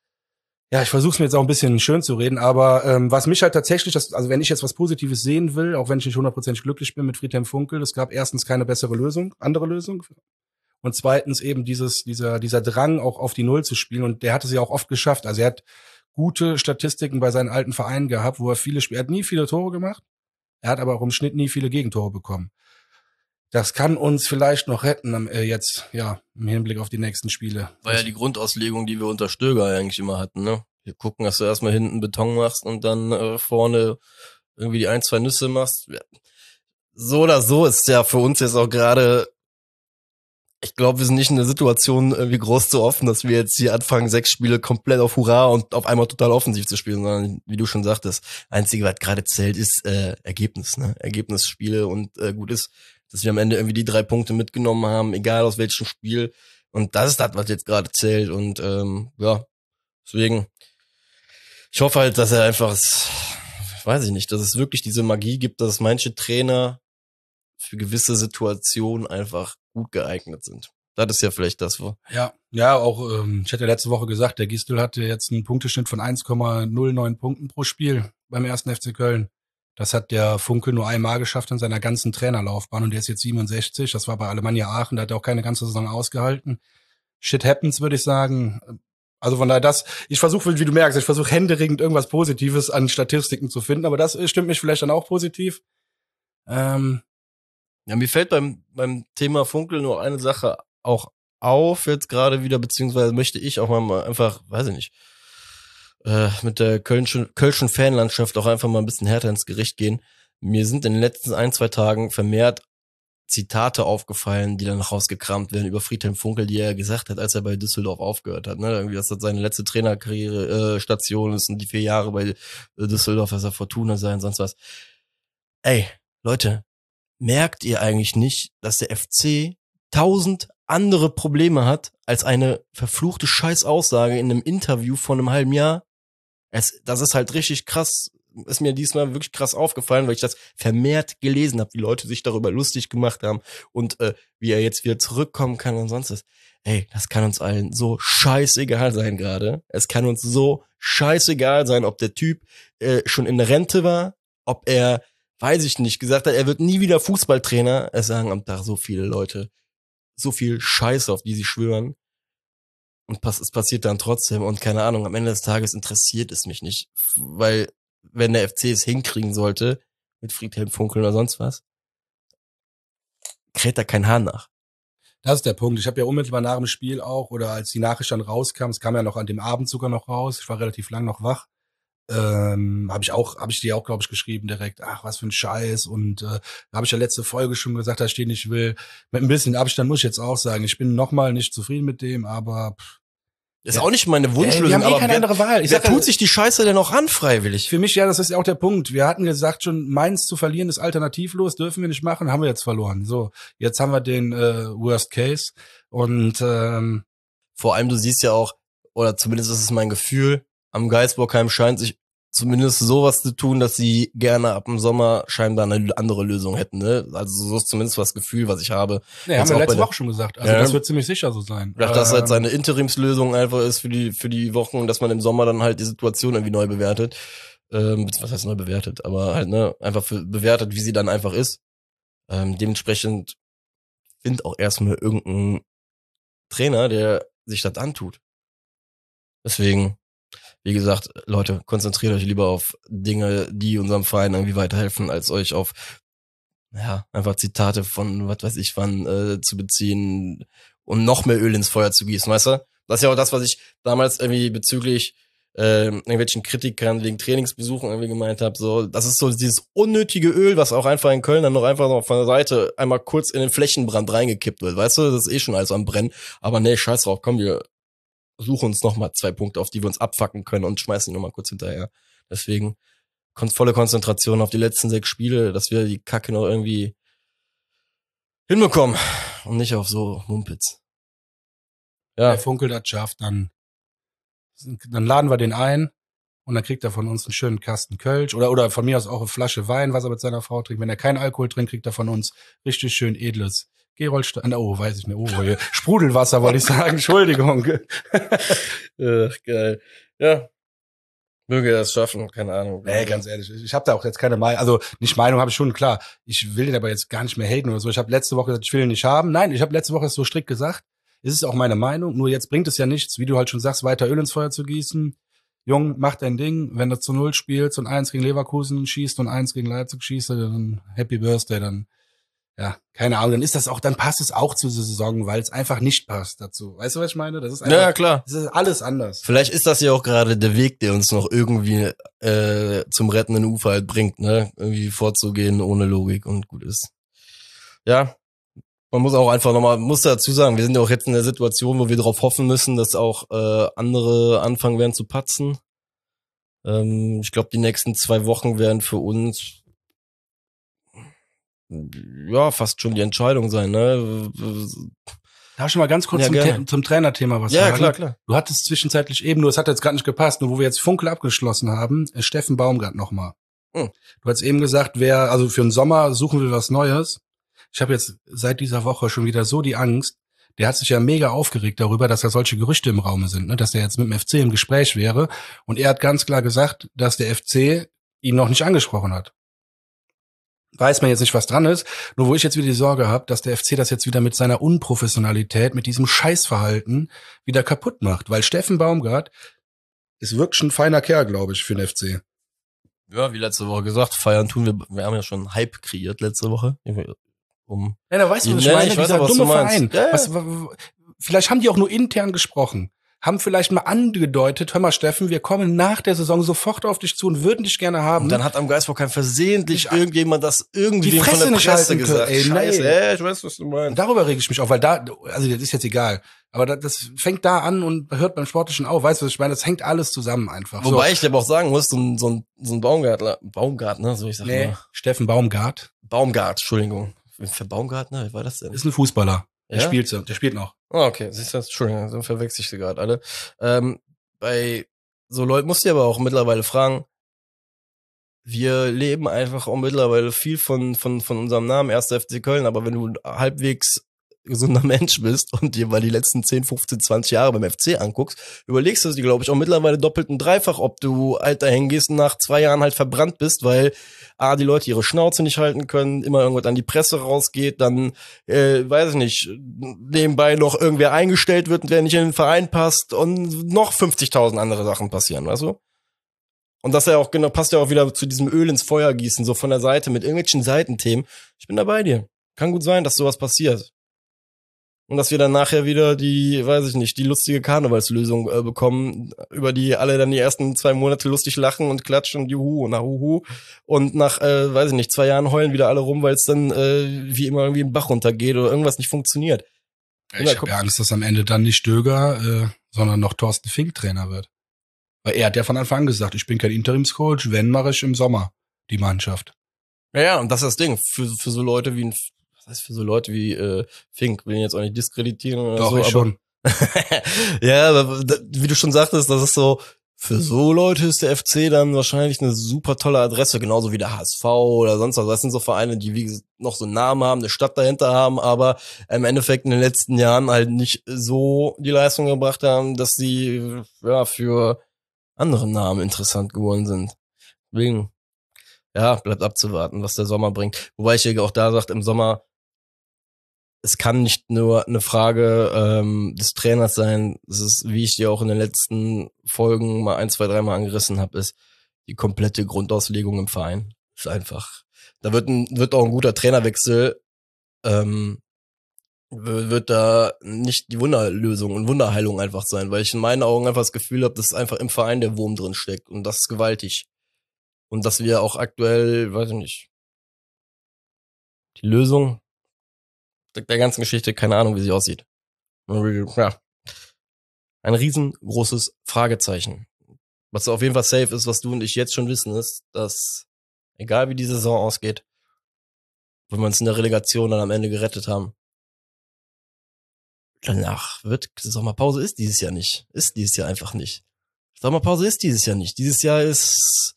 Ja, ich versuche es mir jetzt auch ein bisschen schön zu reden, aber ähm, was mich halt tatsächlich, das, also wenn ich jetzt was Positives sehen will, auch wenn ich nicht hundertprozentig glücklich bin mit Friedhelm Funkel, es gab erstens keine bessere Lösung, andere Lösung. Und zweitens eben dieses, dieser, dieser Drang auch auf die Null zu spielen. Und der hat es ja auch oft geschafft. Also er hat gute Statistiken bei seinen alten Vereinen gehabt, wo er viele Spiele, er hat nie viele Tore gemacht, er hat aber auch im Schnitt nie viele Gegentore bekommen. Das kann uns vielleicht noch retten, äh, jetzt, ja, im Hinblick auf die nächsten Spiele. War ja die Grundauslegung, die wir unter Stöger eigentlich immer hatten, ne? Wir gucken, dass du erstmal hinten Beton machst und dann äh, vorne irgendwie die ein, zwei Nüsse machst. So oder so ist ja für uns jetzt auch gerade, ich glaube, wir sind nicht in der Situation irgendwie groß zu offen, dass wir jetzt hier anfangen, sechs Spiele komplett auf Hurra und auf einmal total offensiv zu spielen, sondern wie du schon sagtest, einzige, was gerade zählt, ist äh, Ergebnis, ne? Ergebnisspiele und äh, gut ist, dass wir am Ende irgendwie die drei Punkte mitgenommen haben, egal aus welchem Spiel. Und das ist das, was jetzt gerade zählt. Und ähm, ja, deswegen, ich hoffe halt, dass er einfach, weiß ich nicht, dass es wirklich diese Magie gibt, dass manche Trainer für gewisse Situationen einfach gut geeignet sind. Das ist ja vielleicht das, wo. Ja, ja, auch, ähm, ich hatte ja letzte Woche gesagt, der Gisdol hatte jetzt einen Punkteschnitt von eins Komma null neun Punkten pro Spiel beim ersten F C Köln. Das hat der Funkel nur einmal geschafft in seiner ganzen Trainerlaufbahn und der ist jetzt siebenundsechzig. Das war bei Alemannia Aachen, da hat er auch keine ganze Saison ausgehalten. Shit happens, würde ich sagen. Also von daher das, ich versuche, wie du merkst, ich versuche händeringend irgendwas Positives an Statistiken zu finden, aber das stimmt mich vielleicht dann auch positiv. Ähm, Ja, mir fällt beim beim Thema Funkel nur eine Sache auch auf jetzt gerade wieder, beziehungsweise möchte ich auch mal einfach, weiß ich nicht, äh, mit der Kölnschen, Kölnschen Fanlandschaft auch einfach mal ein bisschen härter ins Gericht gehen. Mir sind in den letzten ein, zwei Tagen vermehrt Zitate aufgefallen, die dann rausgekramt werden über Friedhelm Funkel, die er gesagt hat, als er bei Düsseldorf aufgehört hat. Ne? Irgendwie, dass das seine letzte Trainerkarriere äh, Station ist und die vier Jahre bei äh, Düsseldorf, dass er Fortuna sein, sonst was. Ey, Leute, merkt ihr eigentlich nicht, dass der F C tausend andere Probleme hat als eine verfluchte Scheißaussage in einem Interview von einem halben Jahr? Es, das ist halt richtig krass, ist mir diesmal wirklich krass aufgefallen, weil ich das vermehrt gelesen habe, wie Leute sich darüber lustig gemacht haben und äh, wie er jetzt wieder zurückkommen kann und sonst was. Ey, das kann uns allen so scheißegal sein gerade. Es kann uns so scheißegal sein, ob der Typ äh, schon in der Rente war, ob er, weiß ich nicht, gesagt hat, er wird nie wieder Fußballtrainer. Es sagen am Tag so viele Leute so viel Scheiße, auf die sie schwören. Und pass, es passiert dann trotzdem. Und keine Ahnung, am Ende des Tages interessiert es mich nicht. Weil, wenn der F C es hinkriegen sollte, mit Friedhelm Funkel oder sonst was, kräht da kein Hahn nach. Das ist der Punkt. Ich habe ja unmittelbar nach dem Spiel auch, oder als die Nachricht dann rauskam, es kam ja noch an dem Abend sogar noch raus, ich war relativ lang noch wach, ähm, habe ich auch, habe ich dir auch, glaube ich, geschrieben direkt, ach, was für ein Scheiß, und äh, habe ich ja letzte Folge schon gesagt, dass ich den nicht will. Mit ein bisschen Abstand muss ich jetzt auch sagen, ich bin nochmal nicht zufrieden mit dem, aber pff, ist ja, auch nicht meine Wunschlösung. Ey, wir haben eh aber keine wer, andere Wahl. Ich wer sag, tut sich die Scheiße denn auch an, freiwillig? Für mich, ja, das ist ja auch der Punkt. Wir hatten gesagt schon, Mainz zu verlieren ist alternativlos, dürfen wir nicht machen, haben wir jetzt verloren. So, jetzt haben wir den äh, Worst Case, und ähm, vor allem, du siehst ja auch, oder zumindest ist es mein Gefühl, am Geisbockheim scheint sich zumindest sowas zu tun, dass sie gerne ab dem Sommer scheinbar eine andere Lösung hätten. Ne? Also so ist zumindest das Gefühl, was ich habe. Ja, haben wir letzte Woche schon gesagt. Also ja, das wird ziemlich sicher so sein. Ich dachte, dass halt seine Interimslösung einfach ist für die für die Wochen, und dass man im Sommer dann halt die Situation irgendwie neu bewertet. Ähm, was heißt neu bewertet? Aber halt ne einfach für, bewertet, wie sie dann einfach ist. Ähm, dementsprechend find auch erstmal irgendein Trainer, der sich das antut. Deswegen, wie gesagt, Leute, konzentriert euch lieber auf Dinge, die unserem Verein irgendwie weiterhelfen, als euch auf, ja, einfach Zitate von, was weiß ich wann, äh, zu beziehen und noch mehr Öl ins Feuer zu gießen, weißt du? Das ist ja auch das, was ich damals irgendwie bezüglich äh, irgendwelchen Kritikern wegen Trainingsbesuchen irgendwie gemeint habe. So, das ist so dieses unnötige Öl, was auch einfach in Köln dann noch einfach noch von der Seite einmal kurz in den Flächenbrand reingekippt wird, weißt du? Das ist eh schon alles am Brennen. Aber nee, scheiß drauf, komm, wir suchen uns noch mal zwei Punkte, auf die wir uns abfacken können, und schmeißen ihn noch mal kurz hinterher. Deswegen kon- volle Konzentration auf die letzten sechs Spiele, dass wir die Kacke noch irgendwie hinbekommen und nicht auf so Mumpitz. Ja. Der Funkel das schafft, dann dann laden wir den ein, und dann kriegt er von uns einen schönen Kasten Kölsch oder oder von mir aus auch eine Flasche Wein, was er mit seiner Frau trinkt. Wenn er keinen Alkohol trinkt, kriegt er von uns richtig schön edles Gerolstein, oh, weiß ich nicht, oh, Sprudelwasser wollte ich sagen, Entschuldigung. Ach, geil. Ja, möge er das schaffen, keine Ahnung. Nee, ganz ehrlich, ich habe da auch jetzt keine Meinung, also nicht Meinung habe ich schon, klar. Ich will den aber jetzt gar nicht mehr haten oder so. Ich habe letzte Woche gesagt, ich will ihn nicht haben. Nein, ich habe letzte Woche so strikt gesagt. Es ist auch meine Meinung, nur jetzt bringt es ja nichts, wie du halt schon sagst, weiter Öl ins Feuer zu gießen. Jung, mach dein Ding. Wenn du zu Null spielst und eins gegen Leverkusen schießt und eins gegen Leipzig schießt, dann Happy Birthday, dann, ja, keine Ahnung, dann ist das auch, dann passt es auch zur Saison, weil es einfach nicht passt dazu. Weißt du, was ich meine? Das ist einfach, ja, klar. Das ist alles anders. Vielleicht ist das ja auch gerade der Weg, der uns noch irgendwie äh, zum rettenden Ufer halt bringt, ne? Irgendwie vorzugehen ohne Logik und gut ist. Ja, man muss auch einfach nochmal, muss dazu sagen, wir sind ja auch jetzt in der Situation, wo wir darauf hoffen müssen, dass auch äh, andere anfangen werden zu patzen. Ähm, ich glaube, die nächsten zwei Wochen werden für uns ja fast schon die Entscheidung sein, ne? Darf ich schon mal ganz kurz ja, zum, zum Trainerthema was ja, sagen? Ja, klar, klar. Du hattest zwischenzeitlich eben, nur es hat jetzt gerade nicht gepasst, nur wo wir jetzt Funkel abgeschlossen haben, äh, Steffen Baumgart nochmal. Hm. Du hast eben gesagt, wer, also für den Sommer suchen wir was Neues. Ich habe jetzt seit dieser Woche schon wieder so die Angst. Der hat sich ja mega aufgeregt darüber, dass da solche Gerüchte im Raum sind, ne? Dass er jetzt mit dem F C im Gespräch wäre. Und er hat ganz klar gesagt, dass der F C ihn noch nicht angesprochen hat. Weiß man jetzt nicht, was dran ist. Nur wo ich jetzt wieder die Sorge habe, dass der F C das jetzt wieder mit seiner Unprofessionalität, mit diesem Scheißverhalten wieder kaputt macht. Weil Steffen Baumgart ist wirklich ein feiner Kerl, glaube ich, für den F C. Ja, wie letzte Woche gesagt, feiern tun wir, wir haben ja schon Hype kreiert letzte Woche. Um ja, da weißt du, was ich nee, meine, ich weiß dieser auch, dumme Verein. Ja, was, vielleicht haben die auch nur intern gesprochen, haben vielleicht mal angedeutet, hör mal Steffen, wir kommen nach der Saison sofort auf dich zu und würden dich gerne haben. Und dann hat am Geisbockheim versehentlich ich, irgendjemand das irgendwie die von der Presse gesagt. Ey, Scheiße, nee. ey, ich weiß, was du meinst. Darüber rege ich mich auf, weil da, also das ist jetzt egal, aber das, das fängt da an und hört beim Sportlichen auf, weißt du, was ich meine? Das hängt alles zusammen einfach. Wobei so. ich dir aber auch sagen muss, so ein, so ein, so ein Baumgartler, Baumgartner, so ich sag nee, mal. Steffen Baumgart. Baumgart, Entschuldigung. Für Baumgartner, wie war das denn? Ist ein Fußballer. Der ja? spielt so, der spielt noch. Oh, okay, siehst du, Entschuldigung, dann verwechsel ich sie gerade alle. Ähm, bei so Leuten musst du aber auch mittlerweile fragen, wir leben einfach auch mittlerweile viel von, von, von unserem Namen, erster F C Köln, aber wenn du halbwegs gesunder Mensch bist und dir mal die letzten zehn, fünfzehn, zwanzig Jahre beim F C anguckst, überlegst du dir, glaube ich, auch mittlerweile doppelt und dreifach, ob du alter hingehst und nach zwei Jahren halt verbrannt bist, weil A, die Leute ihre Schnauze nicht halten können, immer irgendwas an die Presse rausgeht, dann, äh, weiß ich nicht, nebenbei noch irgendwer eingestellt wird, der nicht in den Verein passt und noch fünfzigtausend andere Sachen passieren, weißt du? Und das ja auch genau passt ja auch wieder zu diesem Öl ins Feuer gießen, so von der Seite mit irgendwelchen Seitenthemen. Ich bin da bei dir. Kann gut sein, dass sowas passiert. Und dass wir dann nachher wieder die, weiß ich nicht, die lustige Karnevalslösung äh, bekommen, über die alle dann die ersten zwei Monate lustig lachen und klatschen und juhu und ahuhu. Und nach, äh, weiß ich nicht, zwei Jahren heulen wieder alle rum, weil es dann äh, wie immer irgendwie ein Bach runtergeht oder irgendwas nicht funktioniert. Ich habe ja Angst, dass am Ende dann nicht Stöger, äh, sondern noch Thorsten Fink Trainer wird. Weil er hat ja von Anfang an gesagt, ich bin kein Interimscoach, wenn, mache ich im Sommer die Mannschaft. Ja, ja, und das ist das Ding. Für, für so Leute wie ein, was heißt für so Leute wie äh, Fink, will ihn jetzt auch nicht diskreditieren oder Doch, so. ich aber schon. ja, aber da, wie du schon sagtest, das ist so, für so Leute ist der F C dann wahrscheinlich eine super tolle Adresse, genauso wie der H S V oder sonst was. Das sind so Vereine, die wie gesagt, noch so einen Namen haben, eine Stadt dahinter haben, aber im Endeffekt in den letzten Jahren halt nicht so die Leistung gebracht haben, dass sie ja für andere Namen interessant geworden sind. Deswegen, ja, bleibt abzuwarten, was der Sommer bringt. Wobei ich ja auch da sagt, im Sommer, es kann nicht nur eine Frage ähm, des Trainers sein, es ist, wie ich dir auch in den letzten Folgen mal ein, zwei, dreimal angerissen habe, ist die komplette Grundauslegung im Verein. Ist einfach, da wird ein, wird auch ein guter Trainerwechsel, ähm, wird da nicht die Wunderlösung und Wunderheilung einfach sein, weil ich in meinen Augen einfach das Gefühl habe, dass einfach im Verein der Wurm drin steckt und das ist gewaltig. Und dass wir auch aktuell, weiß ich nicht, die Lösung der ganzen Geschichte, keine Ahnung, wie sie aussieht. Ja, ein riesengroßes Fragezeichen. Was auf jeden Fall safe ist, was du und ich jetzt schon wissen, ist, dass egal wie die Saison ausgeht, wenn wir uns in der Relegation dann am Ende gerettet haben, danach wird Sommerpause ist dieses Jahr nicht. Ist dieses Jahr einfach nicht. Sommerpause ist dieses Jahr nicht. Dieses Jahr ist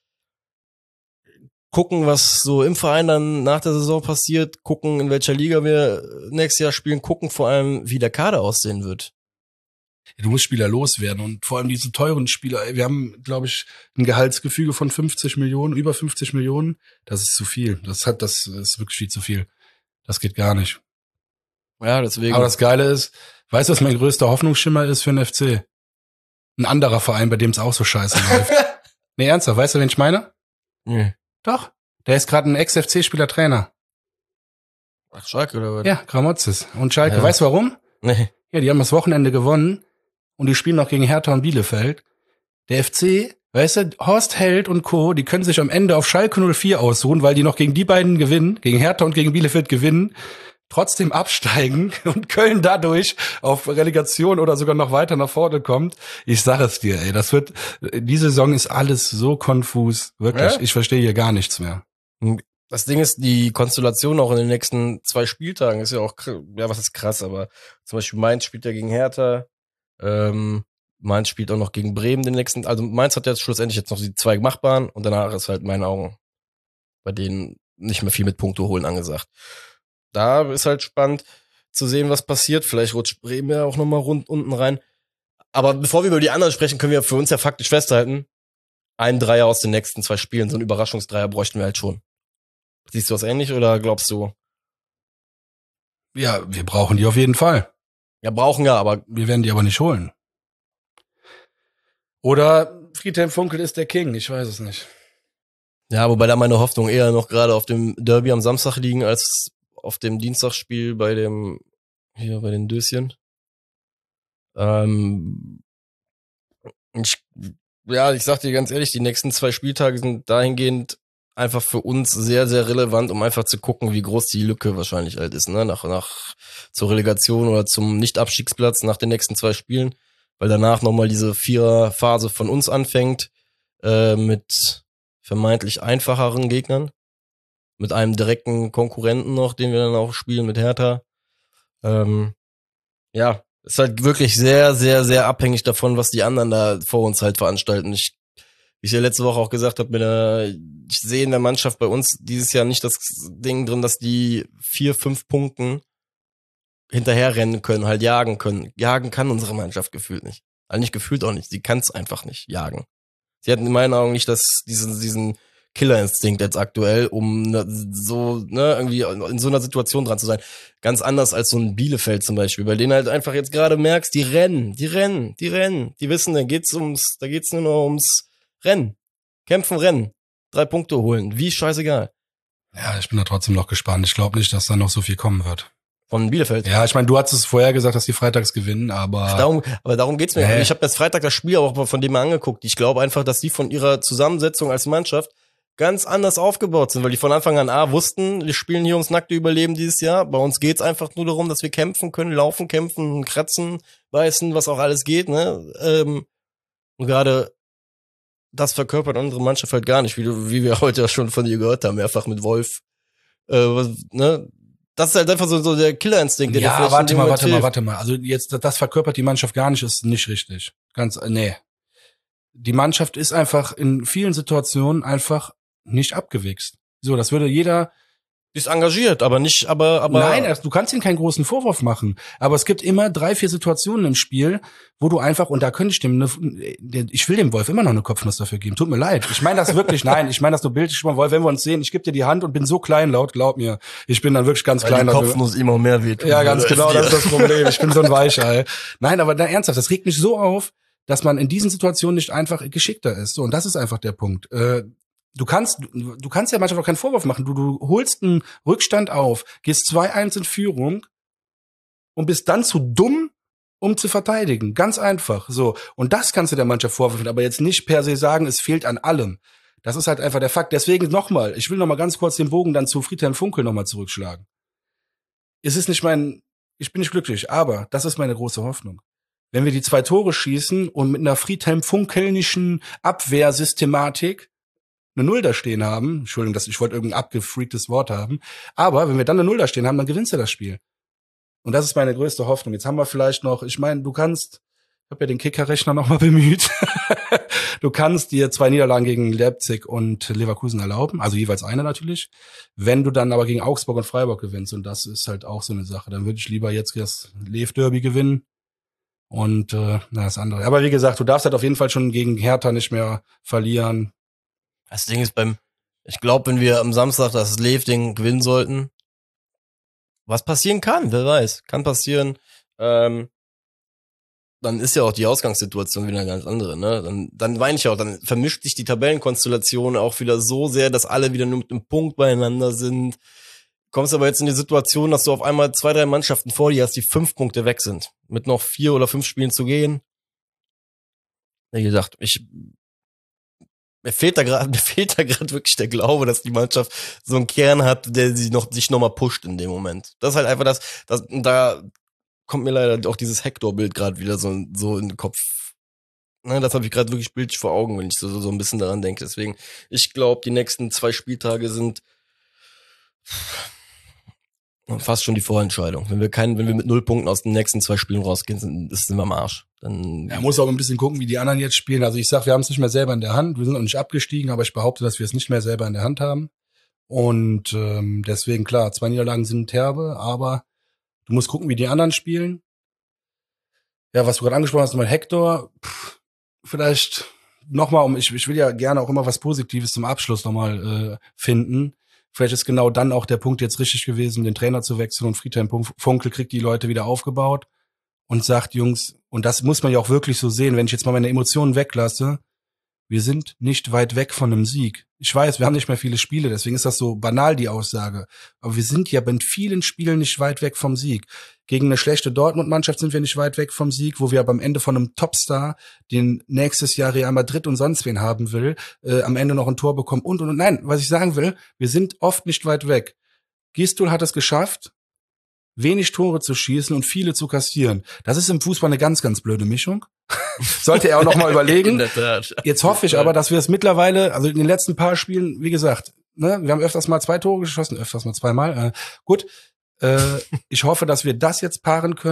gucken, was so im Verein dann nach der Saison passiert, gucken, in welcher Liga wir nächstes Jahr spielen, gucken vor allem, wie der Kader aussehen wird. Ja, du musst Spieler loswerden und vor allem diese teuren Spieler. Wir haben, glaube ich, ein Gehaltsgefüge von fünfzig Millionen, über fünfzig Millionen. Das ist zu viel. Das hat, das ist wirklich viel zu viel. Das geht gar nicht. Ja, deswegen. Aber das Geile ist, weißt du, was mein größter Hoffnungsschimmer ist für den F C? Ein anderer Verein, bei dem es auch so scheiße läuft. Nee, ernsthaft, weißt du, wen ich meine? Nee. Doch. Der ist gerade ein Ex-F C-Spieler Trainer. Ach, Schalke oder was? Ja, Gramotzes. Und Schalke, Ja. weißt du warum? Nee. Ja, die haben das Wochenende gewonnen und die spielen noch gegen Hertha und Bielefeld. Der F C, weißt du, Horst Held und Co., die können sich am Ende auf Schalke null vier ausruhen, weil die noch gegen die beiden gewinnen, gegen Hertha und gegen Bielefeld gewinnen, trotzdem absteigen und Köln dadurch auf Relegation oder sogar noch weiter nach vorne kommt. Ich sag es dir, ey, das wird, die Saison ist alles so konfus, wirklich. Ja? Ich verstehe hier gar nichts mehr. Das Ding ist, die Konstellation auch in den nächsten zwei Spieltagen ist ja auch, kr- ja, was ist krass, aber zum Beispiel Mainz spielt ja gegen Hertha, ähm, Mainz spielt auch noch gegen Bremen den nächsten, also Mainz hat jetzt schlussendlich jetzt noch die zwei machbaren und danach ist halt in meinen Augen bei denen nicht mehr viel mit Punkte holen angesagt. Da ist halt spannend zu sehen, was passiert. Vielleicht rutscht Bremen ja auch nochmal rund unten rein. Aber bevor wir über die anderen sprechen, können wir für uns ja faktisch festhalten, ein Dreier aus den nächsten zwei Spielen, so ein Überraschungsdreier bräuchten wir halt schon. Siehst du was ähnlich oder glaubst du? Ja, wir brauchen die auf jeden Fall. Ja, brauchen ja, aber Wir werden die aber nicht holen. Oder Friedhelm Funkel ist der King, ich weiß es nicht. ja, wobei da meine Hoffnung eher noch gerade auf dem Derby am Samstag liegen, als auf dem Dienstagsspiel bei dem, hier bei den Döschen. Ähm, ich, ja, ich sag dir ganz ehrlich, die nächsten zwei Spieltage sind dahingehend einfach für uns sehr, sehr relevant, um einfach zu gucken, wie groß die Lücke wahrscheinlich halt ist, ne, nach, nach, zur Relegation oder zum Nicht-Abstiegsplatz nach den nächsten zwei Spielen, weil danach nochmal diese Vierer-Phase von uns anfängt, äh, mit vermeintlich einfacheren Gegnern, mit einem direkten Konkurrenten noch, den wir dann auch spielen mit Hertha. Ähm, ja, ist halt wirklich sehr, sehr, sehr abhängig davon, was die anderen da vor uns halt veranstalten. Ich wie ich ja letzte Woche auch gesagt habe, mit der, ich sehe in der Mannschaft bei uns dieses Jahr nicht das Ding drin, dass die vier, fünf Punkten hinterherrennen können, halt jagen können. Jagen kann unsere Mannschaft gefühlt nicht. Also nicht gefühlt auch nicht. Sie kann es einfach nicht jagen. Sie hatten in meinen Augen nicht das, diesen, diesen Killerinstinkt jetzt aktuell, um ne, so, ne, irgendwie in so einer Situation dran zu sein. Ganz anders als so ein Bielefeld zum Beispiel, bei denen halt einfach jetzt gerade merkst, die rennen, die rennen, die rennen. Die wissen, da geht's ums, da geht's nur noch ums Rennen. Kämpfen, rennen. Drei Punkte holen. Wie scheißegal. Ja, ich bin da trotzdem noch gespannt. Ich glaube nicht, dass da noch so viel kommen wird. Von Bielefeld. Ja, ich meine, du hattest es vorher gesagt, dass die freitags gewinnen, aber darum, aber darum geht's mir. Äh. Ich habe das Freitag das Spiel auch von dem mal angeguckt. Ich glaube einfach, dass die von ihrer Zusammensetzung als Mannschaft ganz anders aufgebaut sind, weil die von Anfang an A wussten, wir spielen hier ums nackte Überleben dieses Jahr. Bei uns geht's einfach nur darum, dass wir kämpfen können, laufen, kämpfen, kratzen, beißen, was auch alles geht, ne? Ähm, und gerade das verkörpert unsere Mannschaft halt gar nicht, wie, du, wie wir heute schon von dir gehört haben, mehrfach mit Wolf. Äh, was, ne? Das ist halt einfach so, so der Killerinstinkt. Der ja, warte mal, warte mal, warte mal. Also jetzt, das verkörpert die Mannschaft gar nicht, ist nicht richtig. Ganz, nee. Die Mannschaft ist einfach in vielen Situationen einfach nicht abgewichst. So, das würde jeder. Ist engagiert, aber nicht, aber, aber. Nein, also du kannst ihnen keinen großen Vorwurf machen. Aber es gibt immer drei, vier Situationen im Spiel, wo du einfach, und da könnte ich dem, ne, ich will dem Wolf immer noch eine Kopfnuss dafür geben. Tut mir leid. Ich meine das wirklich, nein, ich meine das nur bildlich. Wolf, wenn wir uns sehen, ich gebe dir die Hand und bin so kleinlaut, glaub mir. Ich bin dann wirklich ganz Weil klein. Die Kopfnuss immer mehr wehtun. Ja, ganz genau, das ist das Problem. Ich bin so ein Weichei. Nein, aber na, ernsthaft, das regt mich so auf, dass man in diesen Situationen nicht einfach geschickter ist. So, und das ist einfach der Punkt. Äh, Du kannst, du kannst ja manchmal auch keinen Vorwurf machen. Du, du holst einen Rückstand auf, gehst zwei eins in Führung und bist dann zu dumm, um zu verteidigen. Ganz einfach. So. Und das kannst du der Mannschaft vorwerfen, aber jetzt nicht per se sagen, es fehlt an allem. Das ist halt einfach der Fakt. Deswegen nochmal, ich will nochmal ganz kurz den Bogen dann zu Friedhelm Funkel nochmal zurückschlagen. Es ist nicht mein, ich bin nicht glücklich, aber das ist meine große Hoffnung. Wenn wir die zwei Tore schießen und mit einer Friedhelm Funkelnischen Abwehrsystematik eine Null da stehen haben, Entschuldigung, dass ich wollte irgendein abgefreaktes Wort haben, aber wenn wir dann eine Null da stehen haben, dann gewinnst du das Spiel. Und das ist meine größte Hoffnung. Jetzt haben wir vielleicht noch, ich meine, du kannst, ich habe ja den Kicker-Rechner nochmal bemüht, du kannst dir zwei Niederlagen gegen Leipzig und Leverkusen erlauben, also jeweils eine natürlich, wenn du dann aber gegen Augsburg und Freiburg gewinnst, und das ist halt auch so eine Sache, dann würde ich lieber jetzt das Lev-Derby gewinnen und äh, na, das andere. Aber wie gesagt, du darfst halt auf jeden Fall schon gegen Hertha nicht mehr verlieren. Das Ding ist beim, ich glaube, wenn wir am Samstag das Lev-Ding gewinnen sollten, was passieren kann, wer weiß, kann passieren, ähm, dann ist ja auch die Ausgangssituation wieder eine ganz andere, ne? Dann, dann meine ich auch, dann vermischt sich die Tabellenkonstellation auch wieder so sehr, dass alle wieder nur mit einem Punkt beieinander sind. Kommst aber jetzt in die Situation, dass du auf einmal zwei, drei Mannschaften vor dir hast, die fünf Punkte weg sind, mit noch vier oder fünf Spielen zu gehen. Wie gesagt, ich Mir fehlt da gerade, mir fehlt da gerade wirklich der Glaube, dass die Mannschaft so einen Kern hat, der sie noch, sich nochmal pusht in dem Moment. Das ist halt einfach das, das, da kommt mir leider auch dieses Hector-Bild gerade wieder so, so in den Kopf. Ne, das habe ich gerade wirklich bildlich vor Augen, wenn ich so, so ein bisschen daran denke. Deswegen, ich glaube, die nächsten zwei Spieltage sind fast schon die Vorentscheidung. Wenn wir keinen, wenn wir mit null Punkten aus den nächsten zwei Spielen rausgehen, sind, sind wir am Arsch. Dann er muss auch ein bisschen gucken, wie die anderen jetzt spielen. Also ich sag, wir haben es nicht mehr selber in der Hand. Wir sind noch nicht abgestiegen, aber ich behaupte, dass wir es nicht mehr selber in der Hand haben. Und ähm, deswegen, klar, zwei Niederlagen sind herbe, aber du musst gucken, wie die anderen spielen. Ja, was du gerade angesprochen hast, mal Hector, pff, vielleicht nochmal, um ich, ich will ja gerne auch immer was Positives zum Abschluss nochmal äh, finden. Vielleicht ist genau dann auch der Punkt jetzt richtig gewesen, den Trainer zu wechseln, und Friedhelm Funkel kriegt die Leute wieder aufgebaut und sagt, Jungs, und das muss man ja auch wirklich so sehen, wenn ich jetzt mal meine Emotionen weglasse, wir sind nicht weit weg von einem Sieg. Ich weiß, wir haben nicht mehr viele Spiele, deswegen ist das so banal, die Aussage. Aber wir sind ja bei vielen Spielen nicht weit weg vom Sieg. Gegen eine schlechte Dortmund-Mannschaft sind wir nicht weit weg vom Sieg, wo wir aber am Ende von einem Topstar, den nächstes Jahr Real Madrid und sonst wen haben will, äh, am Ende noch ein Tor bekommen und, und, und. Nein, was ich sagen will, wir sind oft nicht weit weg. Gisdol hat es geschafft, wenig Tore zu schießen und viele zu kassieren. Das ist im Fußball eine ganz, ganz blöde Mischung. Sollte er auch noch mal überlegen. Jetzt hoffe ich aber, dass wir es mittlerweile, also in den letzten paar Spielen, wie gesagt, ne, wir haben öfters mal zwei Tore geschossen, öfters mal zweimal. Äh, gut, äh, ich hoffe, dass wir das jetzt paaren können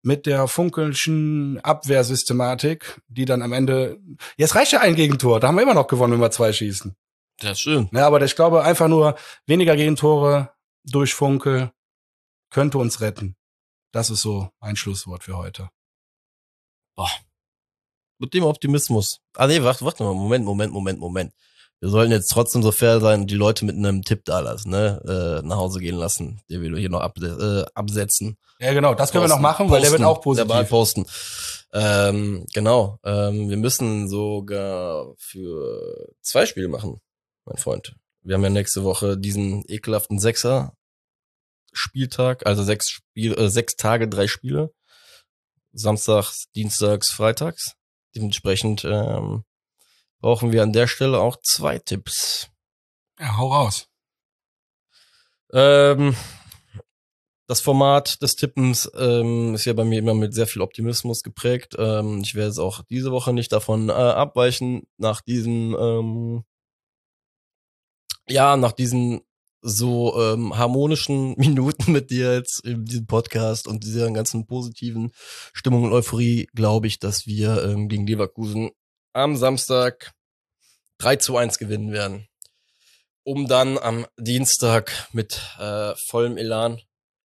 mit der Funkelschen Abwehrsystematik, die dann am Ende, jetzt reicht ja ein Gegentor, da haben wir immer noch gewonnen, wenn wir zwei schießen. Das ist schön. Ja, aber ich glaube, einfach nur weniger Gegentore durch Funkel könnte uns retten. Das ist so ein Schlusswort für heute. Boah. Mit dem Optimismus. Ah nee, warte, warte mal, Moment, Moment, Moment, Moment. Wir sollten jetzt trotzdem so fair sein und die Leute mit einem Tipp da lassen, ne, äh, nach Hause gehen lassen, den wir hier noch ab, äh, absetzen. Ja, genau, das können posten, wir noch machen, posten, weil der wird auch positiv. Der posten. Ähm, genau, ähm, wir müssen sogar für zwei Spiele machen, mein Freund. Wir haben ja nächste Woche diesen ekelhaften Sechser Spieltag, also sechs Spiel, äh, sechs Tage, drei Spiele. Samstags, Dienstags, Freitags. Dementsprechend ähm, brauchen wir an der Stelle auch zwei Tipps. Ja, hau raus. Ähm, das Format des Tippens ähm, ist ja bei mir immer mit sehr viel Optimismus geprägt. Ähm, ich werde jetzt auch diese Woche nicht davon äh, abweichen. Nach diesem, ähm, ja, nach diesen so ähm, harmonischen Minuten mit dir jetzt in diesem Podcast und dieser ganzen positiven Stimmung und Euphorie, glaube ich, dass wir ähm, gegen Leverkusen am Samstag drei zu eins gewinnen werden, um dann am Dienstag mit äh, vollem Elan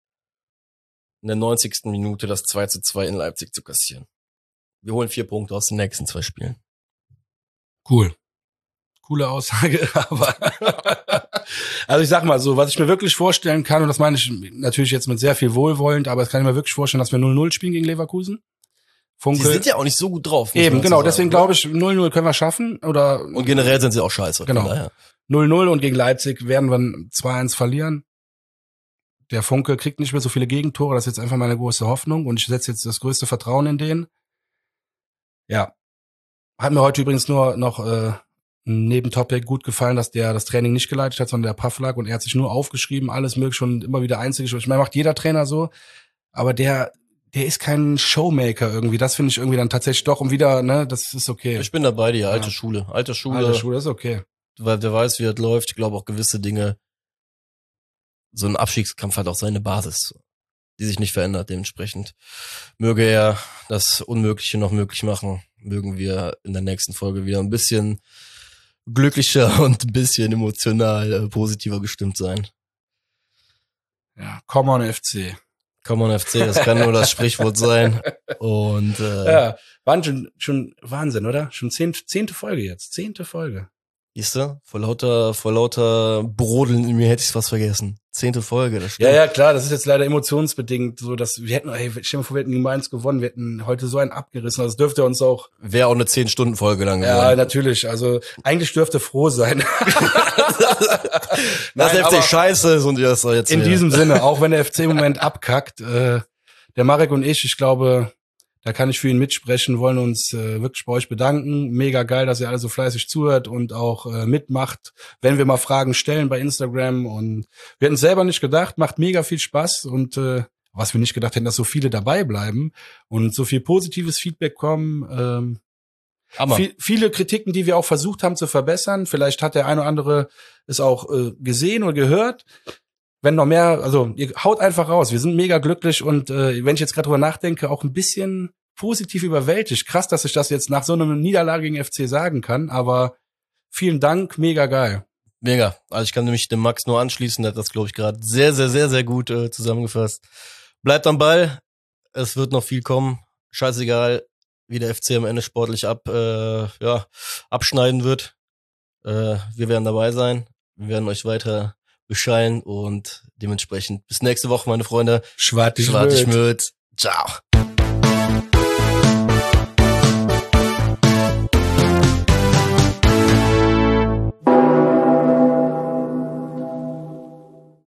in der neunzigsten Minute das zwei zu zwei in Leipzig zu kassieren. Wir holen vier Punkte aus den nächsten zwei Spielen. Cool. Coole Aussage, aber also ich sag mal so, was ich mir wirklich vorstellen kann, und das meine ich natürlich jetzt mit sehr viel wohlwollend, aber das kann ich mir wirklich vorstellen, dass wir null null spielen gegen Leverkusen. Funkel. Die sind ja auch nicht so gut drauf. Eben, genau, so deswegen glaube ich, null null können wir schaffen. Oder und generell sind sie auch scheiße. Genau. null null und gegen Leipzig werden wir zwei eins verlieren. Der Funke kriegt nicht mehr so viele Gegentore, das ist jetzt einfach meine große Hoffnung und ich setze jetzt das größte Vertrauen in den. Ja. Hat mir heute übrigens nur noch äh, ein Nebentopic gut gefallen, dass der das Training nicht geleitet hat, sondern der Pavlak, und er hat sich nur aufgeschrieben, alles mögliche und immer wieder einzig. Ich meine, macht jeder Trainer so, aber der der ist kein Showmaker irgendwie. Das finde ich irgendwie dann tatsächlich doch und wieder, ne, das ist okay. Ich bin dabei, die alte ja. Schule. Alte Schule. Alte Schule ist okay. Weil der weiß, wie das läuft. Ich glaube auch gewisse Dinge, so ein Abstiegskampf hat auch seine Basis, die sich nicht verändert. Dementsprechend möge er das Unmögliche noch möglich machen. Mögen wir in der nächsten Folge wieder ein bisschen glücklicher und ein bisschen emotional äh, positiver gestimmt sein. Ja, come on F C. Come on F C, das kann nur das Sprichwort sein. Und äh, ja, waren schon, schon Wahnsinn, oder? Schon zehnte, zehnte Folge jetzt. Zehnte Folge. Siehst du? Vor lauter, vor lauter Brodeln in mir hätte ich was vergessen. Zehnte Folge, das stimmt. Ja, ja, klar, das ist jetzt leider emotionsbedingt so, dass wir hätten, ey, stell dir mal vor, wir hätten gegen Mainz gewonnen, wir hätten heute so einen abgerissen, also das dürfte uns auch. Wäre auch eine zehn-Stunden-Folge lang geworden. Ja, natürlich, also eigentlich dürfte froh sein. Dass der F C scheiße ist und ihr das jetzt in diesem Sinne, auch wenn der F C im Moment abkackt, äh, der Marek und ich, ich glaube, da kann ich für ihn mitsprechen, wollen uns äh, wirklich bei euch bedanken. Mega geil, dass ihr alle so fleißig zuhört und auch äh, mitmacht, wenn wir mal Fragen stellen bei Instagram. Und wir hätten es selber nicht gedacht, macht mega viel Spaß. Und äh, was wir nicht gedacht hätten, dass so viele dabei bleiben und so viel positives Feedback kommen. Ähm, viel, viele Kritiken, die wir auch versucht haben zu verbessern. Vielleicht hat der eine oder andere es auch äh, gesehen oder gehört. Wenn noch mehr, also ihr haut einfach raus. Wir sind mega glücklich und äh, wenn ich jetzt gerade drüber nachdenke, auch ein bisschen positiv überwältigt. Krass, dass ich das jetzt nach so einem Niederlage gegen F C sagen kann, aber vielen Dank, mega geil. Mega. Also ich kann nämlich dem Max nur anschließen, der hat das, glaube ich, gerade sehr, sehr, sehr, sehr gut äh, zusammengefasst. Bleibt am Ball, es wird noch viel kommen. Scheißegal, wie der F C am Ende sportlich ab, äh, ja, abschneiden wird. Äh, wir werden dabei sein. Wir werden euch weiter bescheiden und dementsprechend bis nächste Woche, meine Freunde. Schwartig Schwartig Schmöd. Ciao.